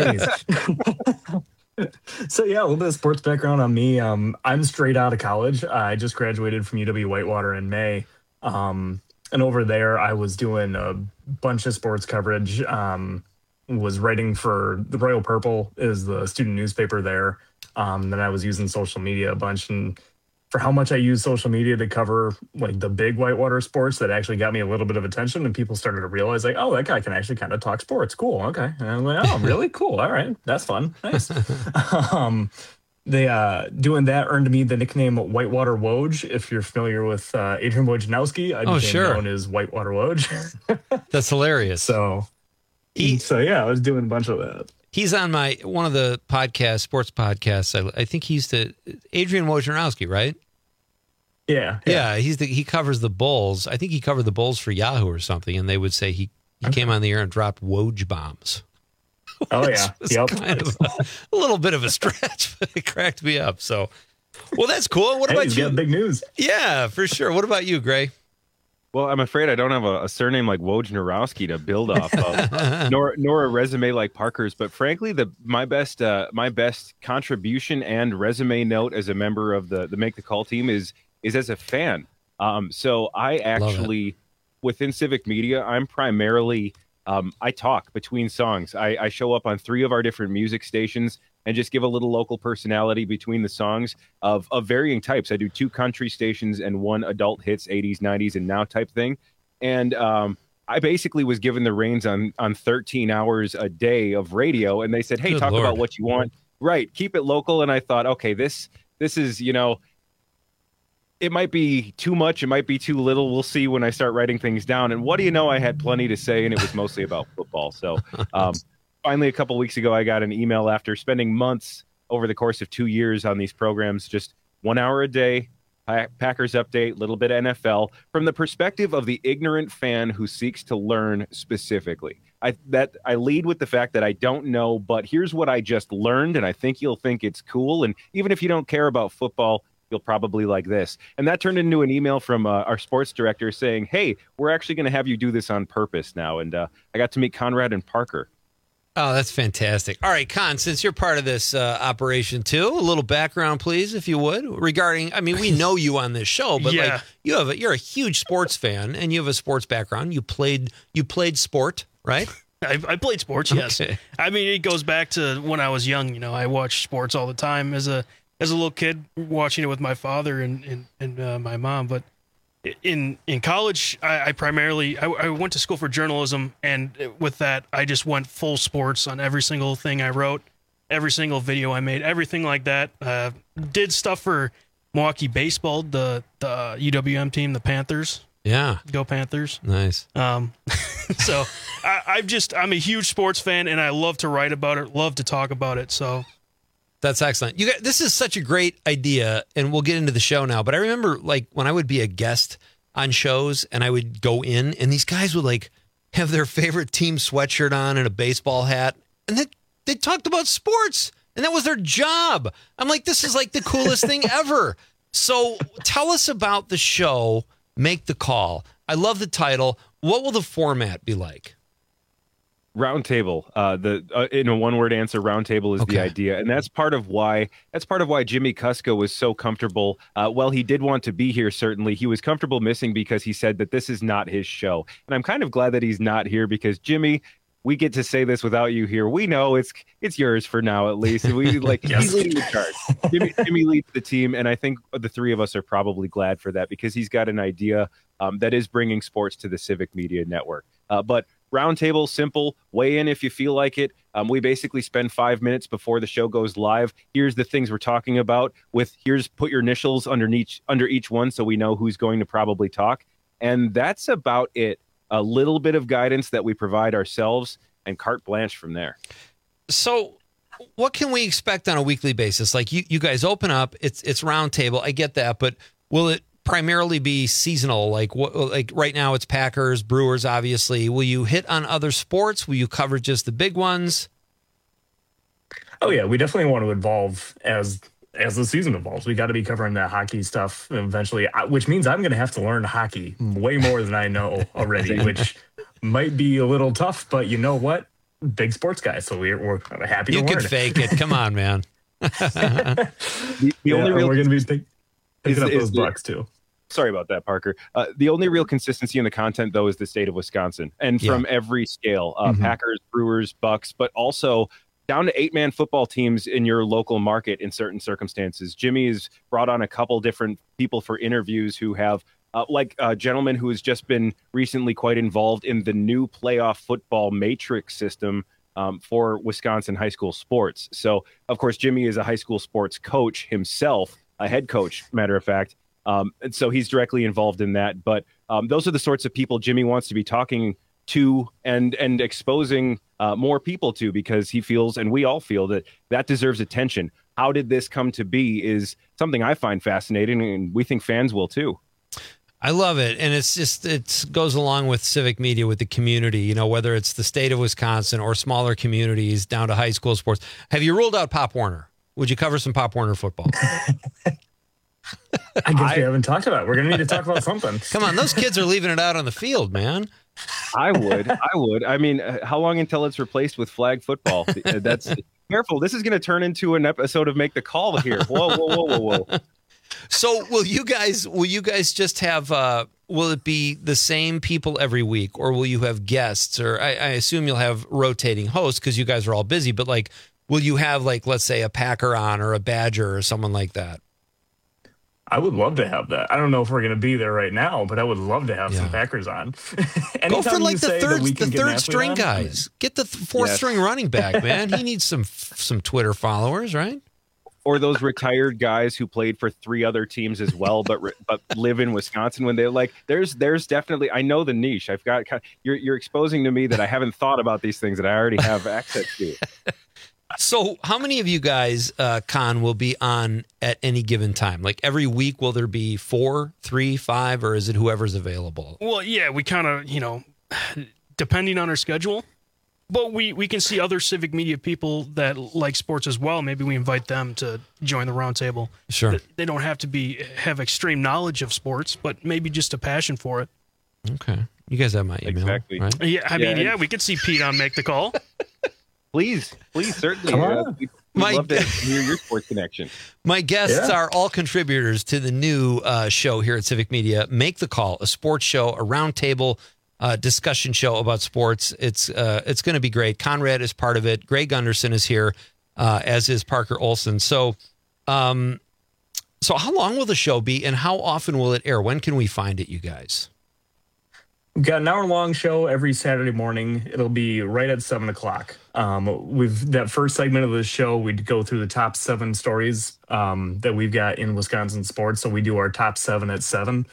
S15: Jeez. So, yeah, a little bit of sports background on me. Um, I'm straight out of college. I just graduated from U W Whitewater in May. Um, and over there, I was doing a bunch of sports coverage. Um, was writing for the Royal Purple, is the student newspaper there. Um, then I was using social media a bunch, and for how much I use social media to cover like the big Whitewater sports, that actually got me a little bit of attention, and people started to realize like, oh, that guy can actually kind of talk sports. Cool. Okay. And I'm like, oh, really? Cool. All right. That's fun. Nice. um, they uh, doing that earned me the nickname Whitewater Woj. If you're familiar with uh, Adrian Wojnarowski, I became
S20: oh, sure.
S15: known as Whitewater Woj.
S20: That's hilarious.
S15: So, he, so yeah, I was doing a bunch of that.
S20: He's on my one of the podcasts, sports podcasts. I, I think he's the Adrian Wojnarowski, right?
S15: Yeah,
S20: yeah. Yeah, he's the he covers the Bulls. I think he covered the Bulls for Yahoo or something, and they would say he, he okay. came on the air and dropped Woj bombs.
S15: Oh yeah, yep.
S20: Kind of a, a little bit of a stretch, but it cracked me up. So, well, that's cool. What
S15: hey,
S20: about
S15: he's
S20: you?
S15: Got big news.
S20: Yeah, for sure. What about you, Gray?
S5: Well, I'm afraid I don't have a, a surname like Wojnarowski to build off of, nor nor a resume like Parker's. But frankly, the my best uh, my best contribution and resume note as a member of the the Make the Call team is is as a fan. Um, so I actually within Civic Media, I'm primarily um, I talk between songs. I, I show up on three of our different music stations and just give a little local personality between the songs of, of varying types. I do two country stations and one adult hits, eighties, nineties, and now type thing. And um, I basically was given the reins on on thirteen hours a day of radio, and they said, hey,
S20: Good
S5: talk
S20: Lord.
S5: about what you want. Right, keep it local. And I thought, okay, this this is, you know, it might be too much, it might be too little. We'll see when I start writing things down. And what do you know? I had plenty to say, and it was mostly about football. So um, finally, a couple weeks ago, I got an email after spending months over the course of two years on these programs, just one hour a day, Packers update, little bit of N F L, from the perspective of the ignorant fan who seeks to learn specifically. I that I lead with the fact that I don't know, but here's what I just learned, and I think you'll think it's cool. And even if you don't care about football, you'll probably like this. And that turned into an email from uh, our sports director saying, hey, we're actually going to have you do this on purpose now. And uh, I got to meet Conrad and Parker.
S20: Oh, that's fantastic. All right, Con, since you're part of this uh, operation too, a little background, please, if you would, regarding, I mean, we know you on this show, but
S21: Yeah.
S20: like you have a, you're a huge sports fan and you have a sports background. You played, you played sport, right?
S21: I, I played sports, yes.
S20: Okay.
S21: I mean, it goes back to when I was young. You know, I watched sports all the time as a as a little kid, watching it with my father and and, and uh, my mom. But in in college, I, I primarily I, I went to school for journalism, and with that, I just went full sports on every single thing I wrote, every single video I made, everything like that. Uh, did stuff for Milwaukee baseball, the the U W M team, the Panthers.
S20: Yeah.
S21: Go Panthers.
S20: Nice.
S21: Um, so I, I've just I'm a huge sports fan, and I love to write about it, love to talk about it. So
S20: that's excellent. You got, this is such a great idea, and we'll get into the show now. But I remember like when I would be a guest on shows, and I would go in, and these guys would like have their favorite team sweatshirt on and a baseball hat, and they they talked about sports, and that was their job. I'm like, this is like the coolest thing ever. So tell us about the show, Make the Call. I love the title. What will the format be like?
S5: Roundtable. Uh, the uh, in a one-word answer, roundtable is okay. The idea, and that's part of why that's part of why Jimmy Kuska was so comfortable. Uh, well, he did want to be here. Certainly, he was comfortable missing because he said that this is not his show, and I'm kind of glad that he's not here because Jimmy, we get to say this without you here. We know it's it's yours for now, at least. We like yes. He's leading the charge. Jimmy, Jimmy leads the team, and I think the three of us are probably glad for that because he's got an idea um, that is bringing sports to the Civic Media Network. Uh, but Roundtable, simple, weigh in if you feel like it. Um, we basically spend five minutes before the show goes live. Here's the things we're talking about with here's put your initials underneath under each one so we know who's going to probably talk. And that's about it. A little bit of guidance that we provide ourselves and carte blanche from there.
S20: So what can we expect on a weekly basis? Like you, you guys open up, it's it's Roundtable. I get that, but will it primarily be seasonal? Like what? Like right now, it's Packers, Brewers. Obviously, will you hit on other sports? Will you cover just the big ones?
S15: Oh yeah, we definitely want to evolve as as the season evolves. We got to be covering that hockey stuff eventually, which means I'm going to have to learn hockey way more than I know already, which might be a little tough. But you know what? Big sports guy, so we're we're happy.
S20: You
S15: to
S20: could
S15: learn.
S20: Fake it. Come on, man.
S5: the, the
S15: yeah,
S5: only real
S15: we're going to be picking
S5: is,
S15: up
S5: is
S15: those
S5: the,
S15: bucks too.
S5: Sorry about that, Parker. Uh, the only real consistency in the content, though, is the state of Wisconsin, and from yeah. every scale, uh, mm-hmm. Packers, Brewers, Bucks, but also down to eight-man football teams in your local market in certain circumstances. Jimmy has brought on a couple different people for interviews who have, uh, like a gentleman who has just been recently quite involved in the new playoff football matrix system um, for Wisconsin high school sports. So, of course, Jimmy is a high school sports coach himself, a head coach, matter of fact. Um, and so he's directly involved in that. But um, those are the sorts of people Jimmy wants to be talking to and and exposing uh, more people to, because he feels, and we all feel, that that deserves attention. How did this come to be is something I find fascinating, and we think fans will too.
S20: I love it. And it's just, it goes along with civic media, with the community, you know, whether it's the state of Wisconsin or smaller communities down to high school sports. Have you ruled out Pop Warner? Would you cover some Pop Warner football?
S15: I guess I, we haven't talked about it. We're going to need to talk about something.
S20: Come on, those kids are leaving it out on the field, man.
S5: I would. I would. I mean, how long until it's replaced with flag football? That's careful. This is going to turn into an episode of Make the Call here. Whoa, whoa, whoa, whoa, whoa.
S20: So will you guys, will you guys just have, uh, will it be the same people every week, or will you have guests? Or I, I assume you'll have rotating hosts because you guys are all busy, but like, will you have, like, let's say a Packer on or a Badger or someone like that?
S15: I would love to have that. I don't know if we're going to be there right now, but I would love to have yeah. some Packers on.
S20: Go for like the third, the third string on, guys. Get the fourth yes. string running back, man. He needs some some Twitter followers, right?
S5: Or those retired guys who played for three other teams as well, but but live in Wisconsin. When they're like, there's there's definitely, I know the niche. I've got you're you're exposing to me that I haven't thought about these things that I already have access to.
S20: So how many of you guys, uh, Con, will be on at any given time? Like every week, will there be four, three, five, or is it whoever's available?
S21: Well, yeah, we kind of, you know, depending on our schedule, but we, we can see other civic media people that like sports as well. Maybe we invite them to join the roundtable.
S20: Sure.
S21: They don't have to be have extreme knowledge of sports, but maybe just a passion for it.
S20: Okay. You guys have my email,
S5: exactly.
S20: right?
S21: Yeah, I mean, yeah, yeah we could see Pete on Make the Call.
S5: Please, please, certainly.
S21: Come
S5: uh,
S21: on.
S5: We'd my, love to hear your sports connection.
S20: My guests
S5: yeah.
S20: are all contributors to the new uh, show here at Civic Media, Make the Call, a sports show, a roundtable uh, discussion show about sports. It's uh, it's going to be great. Conrad is part of it. Greg Gunderson is here, uh, as is Parker Olson. So, um, so how long will the show be, and how often will it air? When can we find it, you guys?
S15: We've got an hour-long show every Saturday morning. It'll be right at seven o'clock. Um, we've that first segment of the show, we'd go through the top seven stories um, that we've got in Wisconsin sports. So we do our top seven at seven.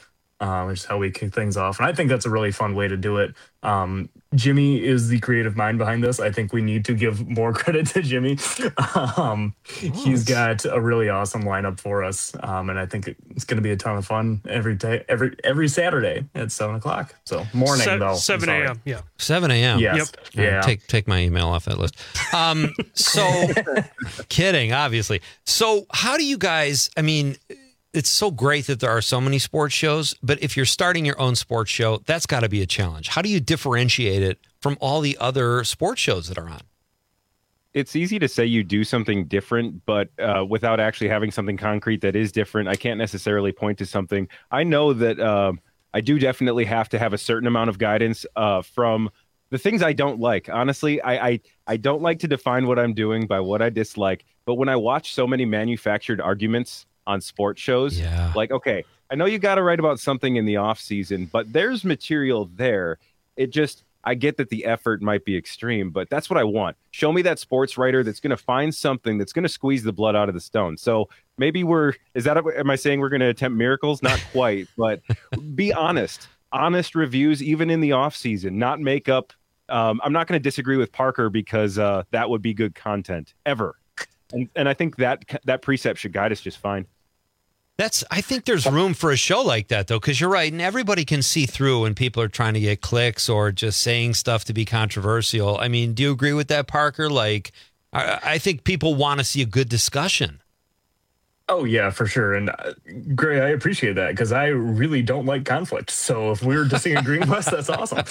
S15: um, which is how we kick things off. And I think that's a really fun way to do it. Um, Jimmy is the creative mind behind this. I think we need to give more credit to Jimmy. um, he's got a really awesome lineup for us, um, and I think it's going to be a ton of fun every day, every every Saturday at seven o'clock. So morning
S21: Se-
S15: though,
S21: seven a.m. Yeah,
S20: seven a.m.
S15: Yes.
S21: Yep.
S15: Yeah.
S20: Uh, take take my email off that list. Um, so, kidding, obviously. So, how do you guys? I mean, it's so great that there are so many sports shows, but if you're starting your own sports show, that's got to be a challenge. How do you differentiate it from all the other sports shows that are on?
S5: It's easy to say you do something different, but uh, without actually having something concrete that is different, I can't necessarily point to something. I know that uh, I do definitely have to have a certain amount of guidance uh, from the things I don't like. Honestly, I, I I don't like to define what I'm doing by what I dislike, but when I watch so many manufactured arguments on sports shows,
S20: yeah.
S5: like, okay, I know you got to write about something in the off season, but there's material there. It just, I get that the effort might be extreme, but that's what I want. Show me that sports writer that's going to find something that's going to squeeze the blood out of the stone. So maybe we're, is that, am I saying we're going to attempt miracles? Not quite, but be honest, honest reviews, even in the off season, not make up. Um, I'm not going to disagree with Parker because uh, that would be good content ever. And, and I think that that precept should guide us just fine.
S20: That's. I think there's room for a show like that, though, because you're right, and everybody can see through when people are trying to get clicks or just saying stuff to be controversial. I mean, do you agree with that, Parker? Like, I, I think people want to see a good discussion.
S15: Oh, yeah, for sure. And uh, Gray, I appreciate that because I really don't like conflict. So if we're disagreeing with us, that's awesome.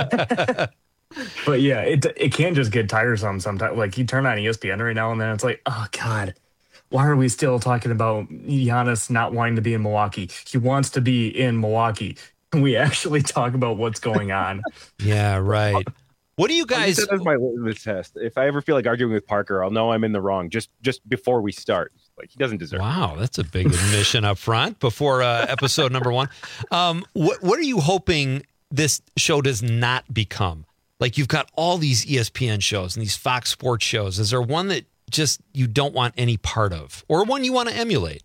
S15: But yeah, it it can just get tiresome sometimes. Like you turn on E S P N right now and then it's like, oh, God. Why are we still talking about Giannis not wanting to be in Milwaukee? He wants to be in Milwaukee. Can we actually talk about what's going on?
S20: Yeah, right. What do you guys?
S5: That's my litmus test. If I ever feel like arguing with Parker, I'll know I'm in the wrong just just before we start. Like he doesn't deserve.
S20: Wow, it. That's a big admission up front before uh, episode number one. Um, what what are you hoping this show does not become? Like you've got all these E S P N shows and these Fox Sports shows. Is there one that just you don't want any part of, or one you want to emulate?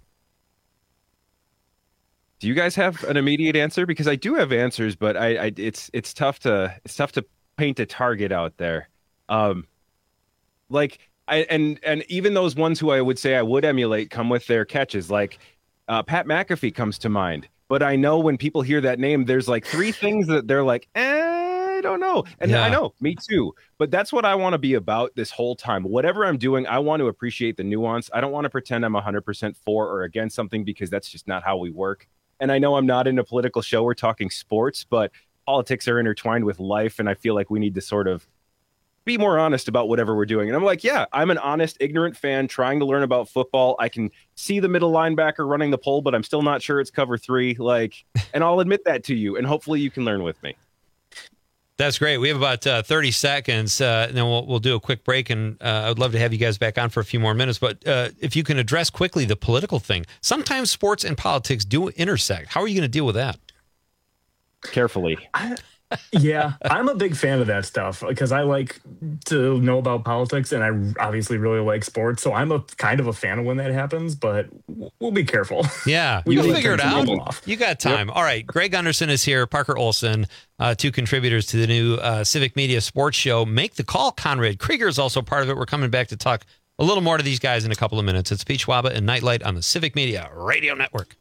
S5: Do you guys have an immediate answer? Because I do have answers, but I, I it's it's tough to it's tough to paint a target out there. Um, like I and and even those ones who I would say I would emulate come with their catches. Like uh, Pat McAfee comes to mind, but I know when people hear that name, there's like three things that they're like, eh. I don't know. And yeah. I know, me too. But that's what I want to be about this whole time. Whatever I'm doing, I want to appreciate the nuance. I don't want to pretend I'm one hundred percent for or against something because that's just not how we work. And I know I'm not in a political show. We're talking sports, but politics are intertwined with life. And I feel like we need to sort of be more honest about whatever we're doing. And I'm like, yeah, I'm an honest, ignorant fan trying to learn about football. I can see the middle linebacker running the pole, but I'm still not sure it's cover three. Like, and I'll admit that to you. And hopefully you can learn with me.
S20: That's great. We have about uh, thirty seconds, uh, and then we'll we'll do a quick break. And uh, I would love to have you guys back on for a few more minutes. But uh, if you can address quickly the political thing, sometimes sports and politics do intersect. How are you going to deal with that?
S5: Carefully.
S15: I, yeah, I'm a big fan of that stuff because I like to know about politics, and I obviously really like sports. So I'm a kind of a fan of when that happens, but we'll be careful.
S20: Yeah,
S15: we
S20: you figure it out. You got time. Yep. All right, Greg Gunderson is here. Parker Olson, uh, two contributors to the new uh, Civic Media Sports Show. Make the Call. Conrad Krieger is also part of it. We're coming back to talk a little more to these guys in a couple of minutes. It's Pete Schwaba and Nightlight on the Civic Media Radio Network.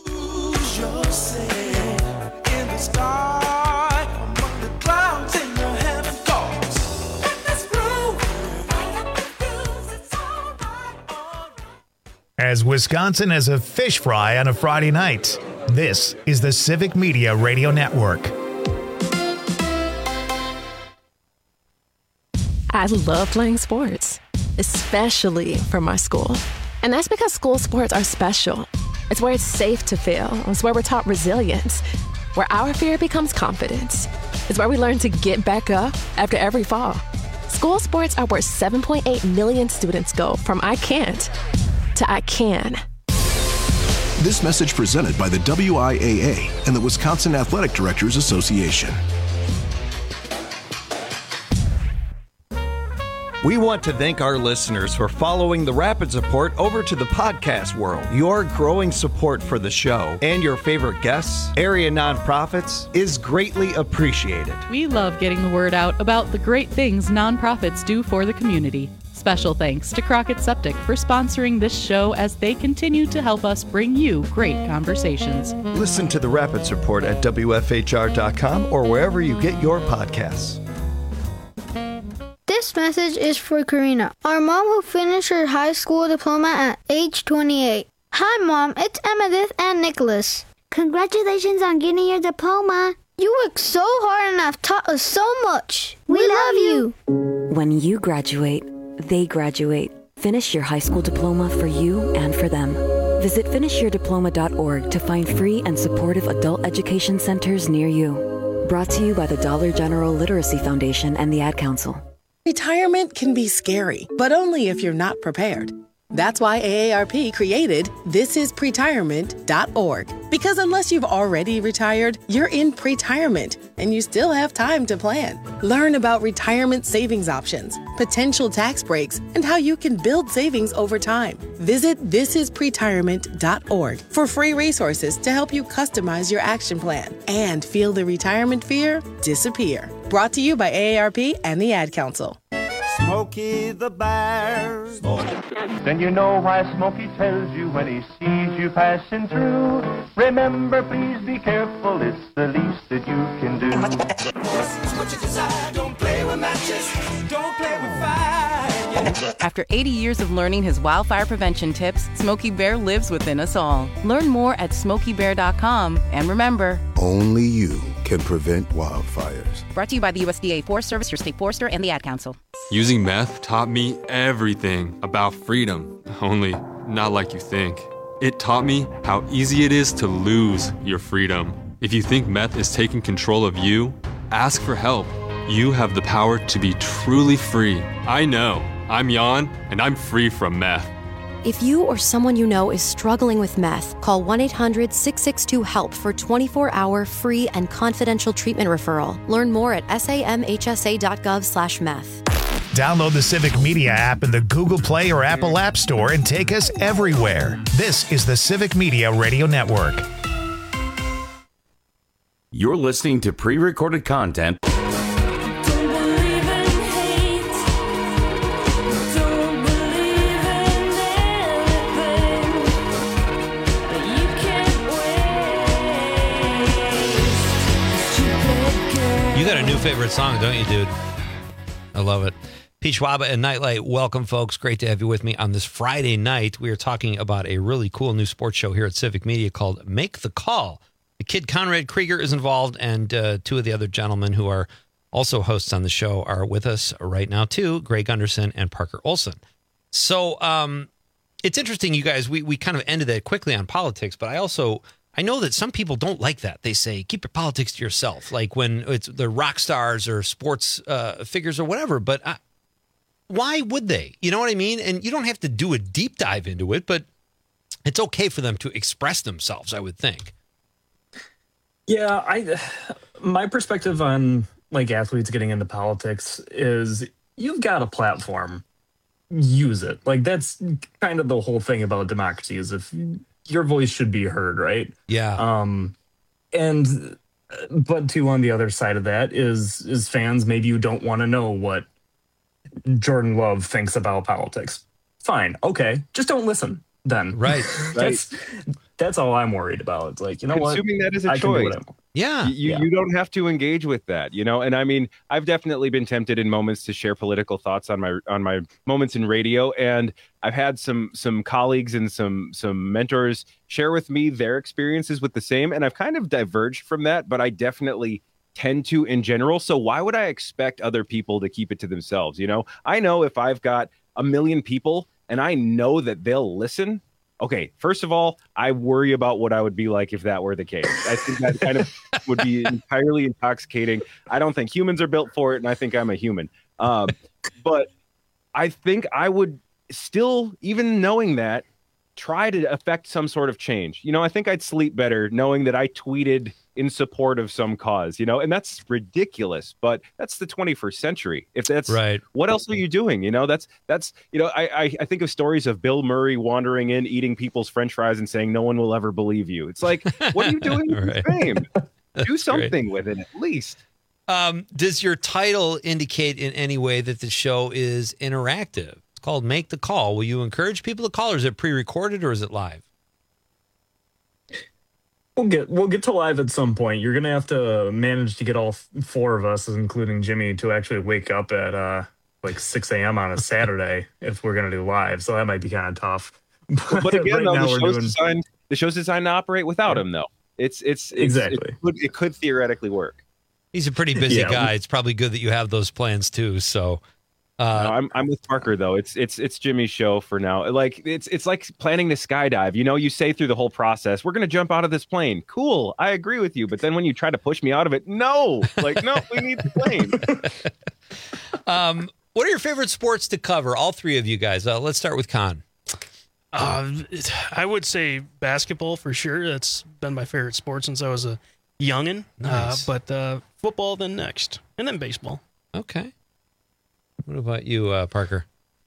S1: As Wisconsin has a fish fry on a Friday night, this is the Civic Media Radio Network.
S16: I love playing sports, especially for my school. And that's because school sports are special. It's where it's safe to fail. It's where we're taught resilience, where our fear becomes confidence. It's where we learn to get back up after every fall. School sports are where seven point eight million students go from I can't to I can.
S17: This message presented by the W I A A and the Wisconsin Athletic Directors Association.
S3: We want to thank our listeners for following the Rapids Report over to the podcast world. Your growing support for the show and your favorite guests, area nonprofits, is greatly appreciated.
S9: We love getting the word out about the great things nonprofits do for the community. Special thanks to Crockett Septic for sponsoring this show as they continue to help us bring you great conversations.
S3: Listen to the Rapids Report at W F H R dot com or wherever you get your podcasts.
S22: This message is for Karina, our mom who finished her high school diploma at age twenty-eight. Hi, Mom. It's Emmettith and Nicholas.
S23: Congratulations on getting your diploma.
S22: You worked so hard and have taught us so much. We, we love you.
S24: When you graduate, they graduate. Finish your high school diploma for you and for them. Visit finish your diploma dot org to find free and supportive adult education centers near you. Brought to you by the Dollar General Literacy Foundation and the Ad Council.
S26: Retirement can be scary, but only if you're not prepared. That's why A A R P created this is pretirement dot org. Because unless you've already retired, you're in pretirement, and you still have time to plan. Learn about retirement savings options, potential tax breaks, and how you can build savings over time. Visit this is pretirement dot org for free resources to help you customize your action plan and feel the retirement fear disappear. Brought to you by A A R P and the Ad Council.
S25: Smokey the Bear. Then you know why Smokey tells you when he sees you passing through. Remember, please be careful, it's the least that you can do.
S27: What you desire, don't play with matches, don't play with fire.
S28: After eighty years of learning his wildfire prevention tips, Smokey Bear lives within us all. Learn more at smokey bear dot com. And remember,
S29: only you can prevent wildfires.
S28: Brought to you by the U S D A Forest Service, your state forester, and the Ad Council.
S30: Using meth taught me everything about freedom, only not like you think. It taught me how easy it is to lose your freedom. If you think meth is taking control of you, ask for help. You have the power to be truly free. I know. I'm Jan, and I'm free from meth.
S31: If you or someone you know is struggling with meth, call one eight hundred six six two HELP for twenty-four hour free and confidential treatment referral. Learn more at samhsa dot gov slash meth.
S1: Download the Civic Media app in the Google Play or Apple App Store and take us everywhere. This is the Civic Media Radio Network.
S19: You're listening to pre-recorded content
S20: You got a new favorite song, don't you, dude? I love it. Pete Schwaba and Nightlight, welcome, folks. Great to have you with me on this Friday night. We are talking about a really cool new sports show here at Civic Media called Make the Call. The kid Conrad Krieger is involved, and uh, two of the other gentlemen who are also hosts on the show are with us right now, too, Greg Gunderson and Parker Olson. So um, it's interesting, you guys. We, we kind of ended that quickly on politics, but I also... I know that some people don't like that. They say, keep your politics to yourself, like when it's the rock stars or sports uh, figures or whatever. But I, why would they? You know what I mean? And you don't have to do a deep dive into it, but it's okay for them to express themselves, I would think.
S15: Yeah, I my perspective on like athletes getting into politics is you've got a platform, use it. Like that's kind of the whole thing about democracy is if your voice should be heard, right?
S20: Yeah.
S15: Um, and but too on the other side of that is is fans. Maybe you don't want to know what Jordan Love thinks about politics. Fine, okay, just don't listen then.
S20: Right.
S15: that's that's all I'm worried about. It's like you know
S5: Consuming
S15: what?
S5: that is a
S15: I can do
S5: choice.
S15: what I want.
S20: Yeah.
S5: You,
S15: Yeah.
S5: you don't have to engage with that, you know? And I mean, I've definitely been tempted in moments to share political thoughts on my on my moments in radio. And I've had some some colleagues and some some mentors share with me their experiences with the same. And I've kind of diverged from that, but I definitely tend to in general. So why would I expect other people to keep it to themselves? You know, I know if I've got a million people and I know that they'll listen. Okay, first of all, I worry about what I would be like if that were the case. I think that kind of would be entirely intoxicating. I don't think humans are built for it, and I think I'm a human. Um, but I think I would still, even knowing that, try to affect some sort of change. You know, I think I'd sleep better knowing that I tweeted in support of some cause, you know, and that's ridiculous. But that's the twenty-first century. If that's
S20: right,
S5: what else are you doing? You know, that's that's you know, I, I I think of stories of Bill Murray wandering in, eating people's French fries, and saying, "No one will ever believe you." It's like, what are you doing with
S20: Right.
S5: your fame? Do something
S20: great.
S5: with it at least.
S20: Um, does your title indicate in any way that the show is interactive? It's called Make the Call. Will you encourage people to call, or is it pre-recorded, or is it live?
S15: We'll get we'll get to live at some point. You're gonna have to manage to get all f- four of us, including Jimmy, to actually wake up at uh, like six a.m. on a Saturday if we're gonna do live. So that might be kind of tough. But,
S5: But again,
S15: right
S5: though,
S15: now
S5: the
S15: we're
S5: show's
S15: doing
S5: designed the show's designed to operate without him, though. It's it's, it's
S15: Exactly.
S5: It could, it could theoretically work.
S20: He's a pretty busy
S5: Yeah.
S20: guy. It's probably good that you have those plans too. So, uh,
S5: No, I'm I'm with Parker though. It's it's it's Jimmy's show for now. Like it's it's like planning to skydive. You know, you say through the whole process, "We're gonna jump out of this plane." Cool, I agree with you. But then when you try to push me out of it, no, like no, we need the plane.
S20: um, what are your favorite sports to cover? All three of you guys. Uh, let's start with Con.
S21: Uh, it- I would say basketball for sure. That's been my favorite sport since I was a youngin.
S20: Nice.
S21: Uh, but uh, football then next, and then baseball.
S20: Okay. What about you, uh, Parker?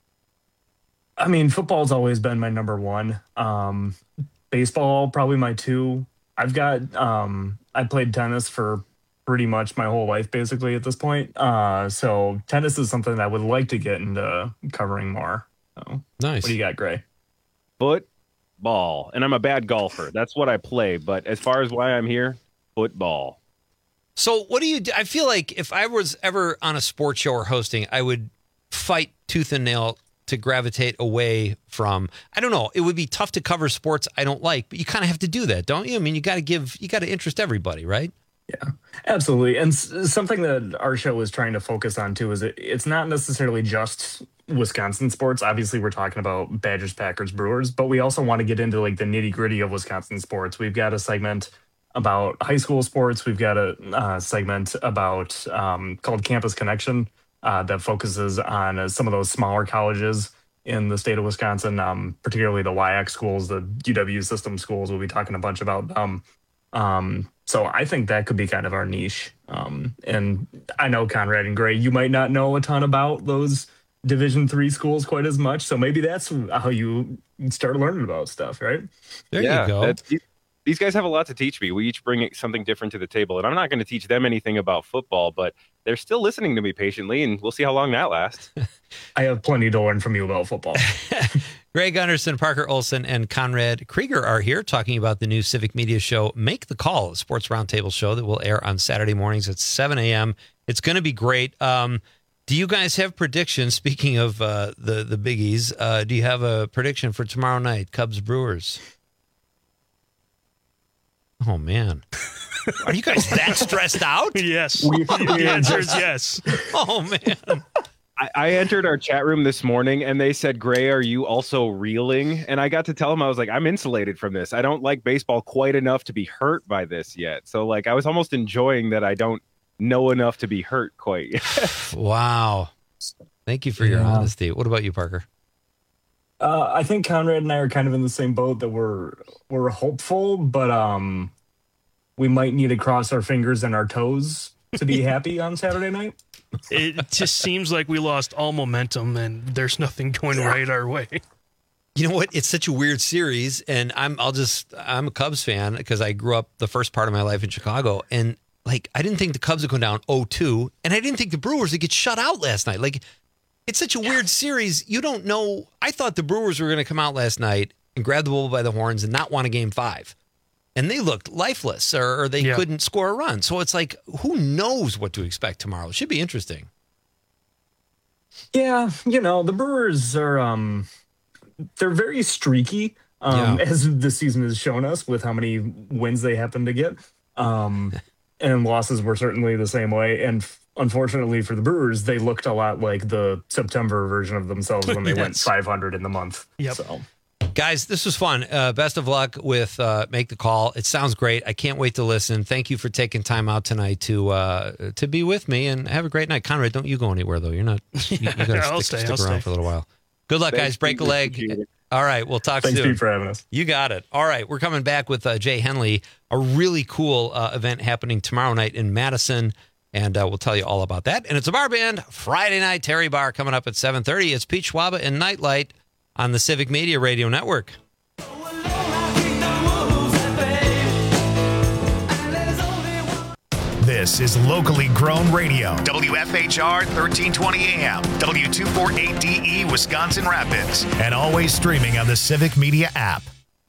S15: I mean, football's always been my number one. Um, baseball, probably my two. I've got, um, I played tennis for pretty much my whole life, basically, at this point. Uh, so tennis is something that I would like to get into covering more. So,
S20: nice.
S15: What do you got, Gray?
S5: Football, and I'm a bad golfer. That's what I play. But as far as why I'm here, football.
S20: So what do you do? I feel like if I was ever on a sports show or hosting, I would fight tooth and nail to gravitate away from, I don't know, it would be tough to cover sports I don't like, but you kind of have to do that, don't you? I mean, you got to give, you got to interest everybody, right?
S15: Yeah, absolutely. And s- something that our show is trying to focus on too is it, it's not necessarily just Wisconsin sports. Obviously, we're talking about Badgers, Packers, Brewers, but we also want to get into like the nitty gritty of Wisconsin sports. We've got a segment about high school sports. We've got a uh, segment about um, called Campus Connection uh, that focuses on uh, some of those smaller colleges in the state of Wisconsin, um, particularly the W I A C schools, the U W system schools. We'll be talking a bunch about them. Um, so I think that could be kind of our niche. Um, and I know Conrad and Gray, you might not know a ton about those Division three schools quite as much. So maybe that's how you start learning about stuff, right?
S20: There
S5: yeah,
S20: you go.
S5: that's- these- These guys have a lot to teach me. We each bring something different to the table, and I'm not going to teach them anything about football, but they're still listening to me patiently, and we'll see how long that lasts.
S15: I have plenty to learn from you about football.
S20: Greg Gunderson, Parker Olson, and Conrad Krieger are here talking about the new Civic Media show, Make the Call, a sports roundtable show that will air on Saturday mornings at seven a.m. It's going to be great. Um, do you guys have predictions? Speaking of uh, the, the biggies, uh, do you have a prediction for tomorrow night, Cubs Brewers? Oh, man. Are you guys that stressed out?
S21: Yes.
S15: We-
S21: The answer is yes.
S20: Oh, man.
S5: I, I entered our chat room this morning, and they said, "Gray, are you also reeling?" And I got to tell them, I was like, I'm insulated from this. I don't like baseball quite enough to be hurt by this yet. So, like, I was almost enjoying that I don't know enough to be hurt quite yet.
S20: Wow. Thank you for your
S15: Yeah.
S20: honesty. What about you, Parker?
S15: Uh, I think Conrad and I are kind of in the same boat that we're we're hopeful, but um, we might need to cross our fingers and our toes to be happy on Saturday night.
S21: It just seems like we lost all momentum, and there's nothing going right our way.
S20: You know what? It's such a weird series, and I'm I'll just I'm a Cubs fan because I grew up the first part of my life in Chicago, and like I didn't think the Cubs would go down oh two, and I didn't think the Brewers would get shut out last night. Like it's such a weird series. You don't know. I thought the Brewers were going to come out last night and grab the bull by the horns and not want a game five. And they looked lifeless, or, or they
S21: Yeah.
S20: couldn't score a run. So it's like, who knows what to expect tomorrow? It should be interesting.
S15: Yeah, you know, the Brewers are um they're very streaky, um,
S20: Yeah.
S15: as the season has shown us with how many wins they happen to get. Um and losses were certainly the same way. And f- unfortunately for the Brewers, they looked a lot like the September version of themselves when they went
S21: Yes.
S15: five hundred in the month.
S21: Yep.
S15: So
S20: Guys, this was fun. Uh, best of luck with uh, Make the Call. It sounds great. I can't wait to listen. Thank you for taking time out tonight to uh, to be with me, and have a great night. Conrad, don't you go anywhere, though. You're not. You, you got to
S21: I'll
S20: stick,
S21: stay,
S20: stick
S21: I'll
S20: around
S21: stay.
S20: for a little while. Good luck, guys.
S5: Thanks,
S20: Break a
S5: Pete.
S20: leg.
S5: Appreciate it.
S20: All right. We'll talk
S15: Thanks,
S20: soon.
S15: Pete, for having us.
S20: You got it. All right. We're coming back with uh, Jay Henley, a really cool uh, event happening tomorrow night in Madison. And uh, we'll tell you all about that. And it's a bar band Friday night Terry Bar coming up at seven thirty. It's Pete Schwaba and Nightlight on the Civic Media Radio Network.
S1: This is locally grown radio. W F H R thirteen twenty A M, W two forty-eight D E, Wisconsin Rapids, and always streaming on the Civic Media app.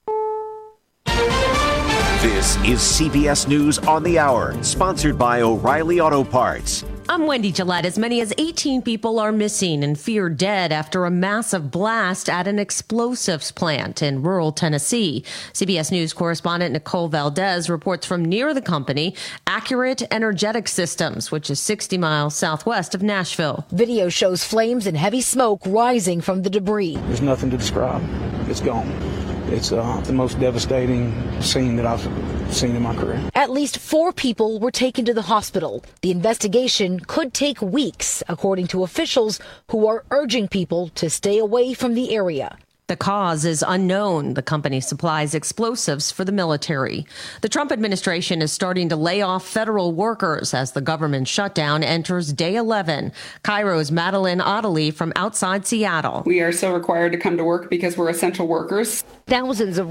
S2: This is C B S News on the Hour, sponsored by O'Reilly Auto Parts.
S4: I'm Wendy Gillette. As many as eighteen people are missing and feared dead after a massive blast at an explosives plant in rural Tennessee. C B S News correspondent Nicole Valdez reports from near the company, Accurate Energetic Systems, which is sixty miles southwest of Nashville.
S6: Video shows flames and heavy smoke rising from the debris.
S7: There's nothing to describe. It's gone. It's uh, the most devastating scene that I've seen in my career.
S6: At least four people were taken to the hospital. The investigation could take weeks, according to officials who are urging people to stay away from the area.
S4: The cause is unknown. The company supplies explosives for the military. The Trump administration is starting to lay off federal workers as the government shutdown enters day eleven. Cairo's Madeline Ottilie from outside Seattle.
S8: We are still required to come to work because we're essential workers.
S6: Thousands of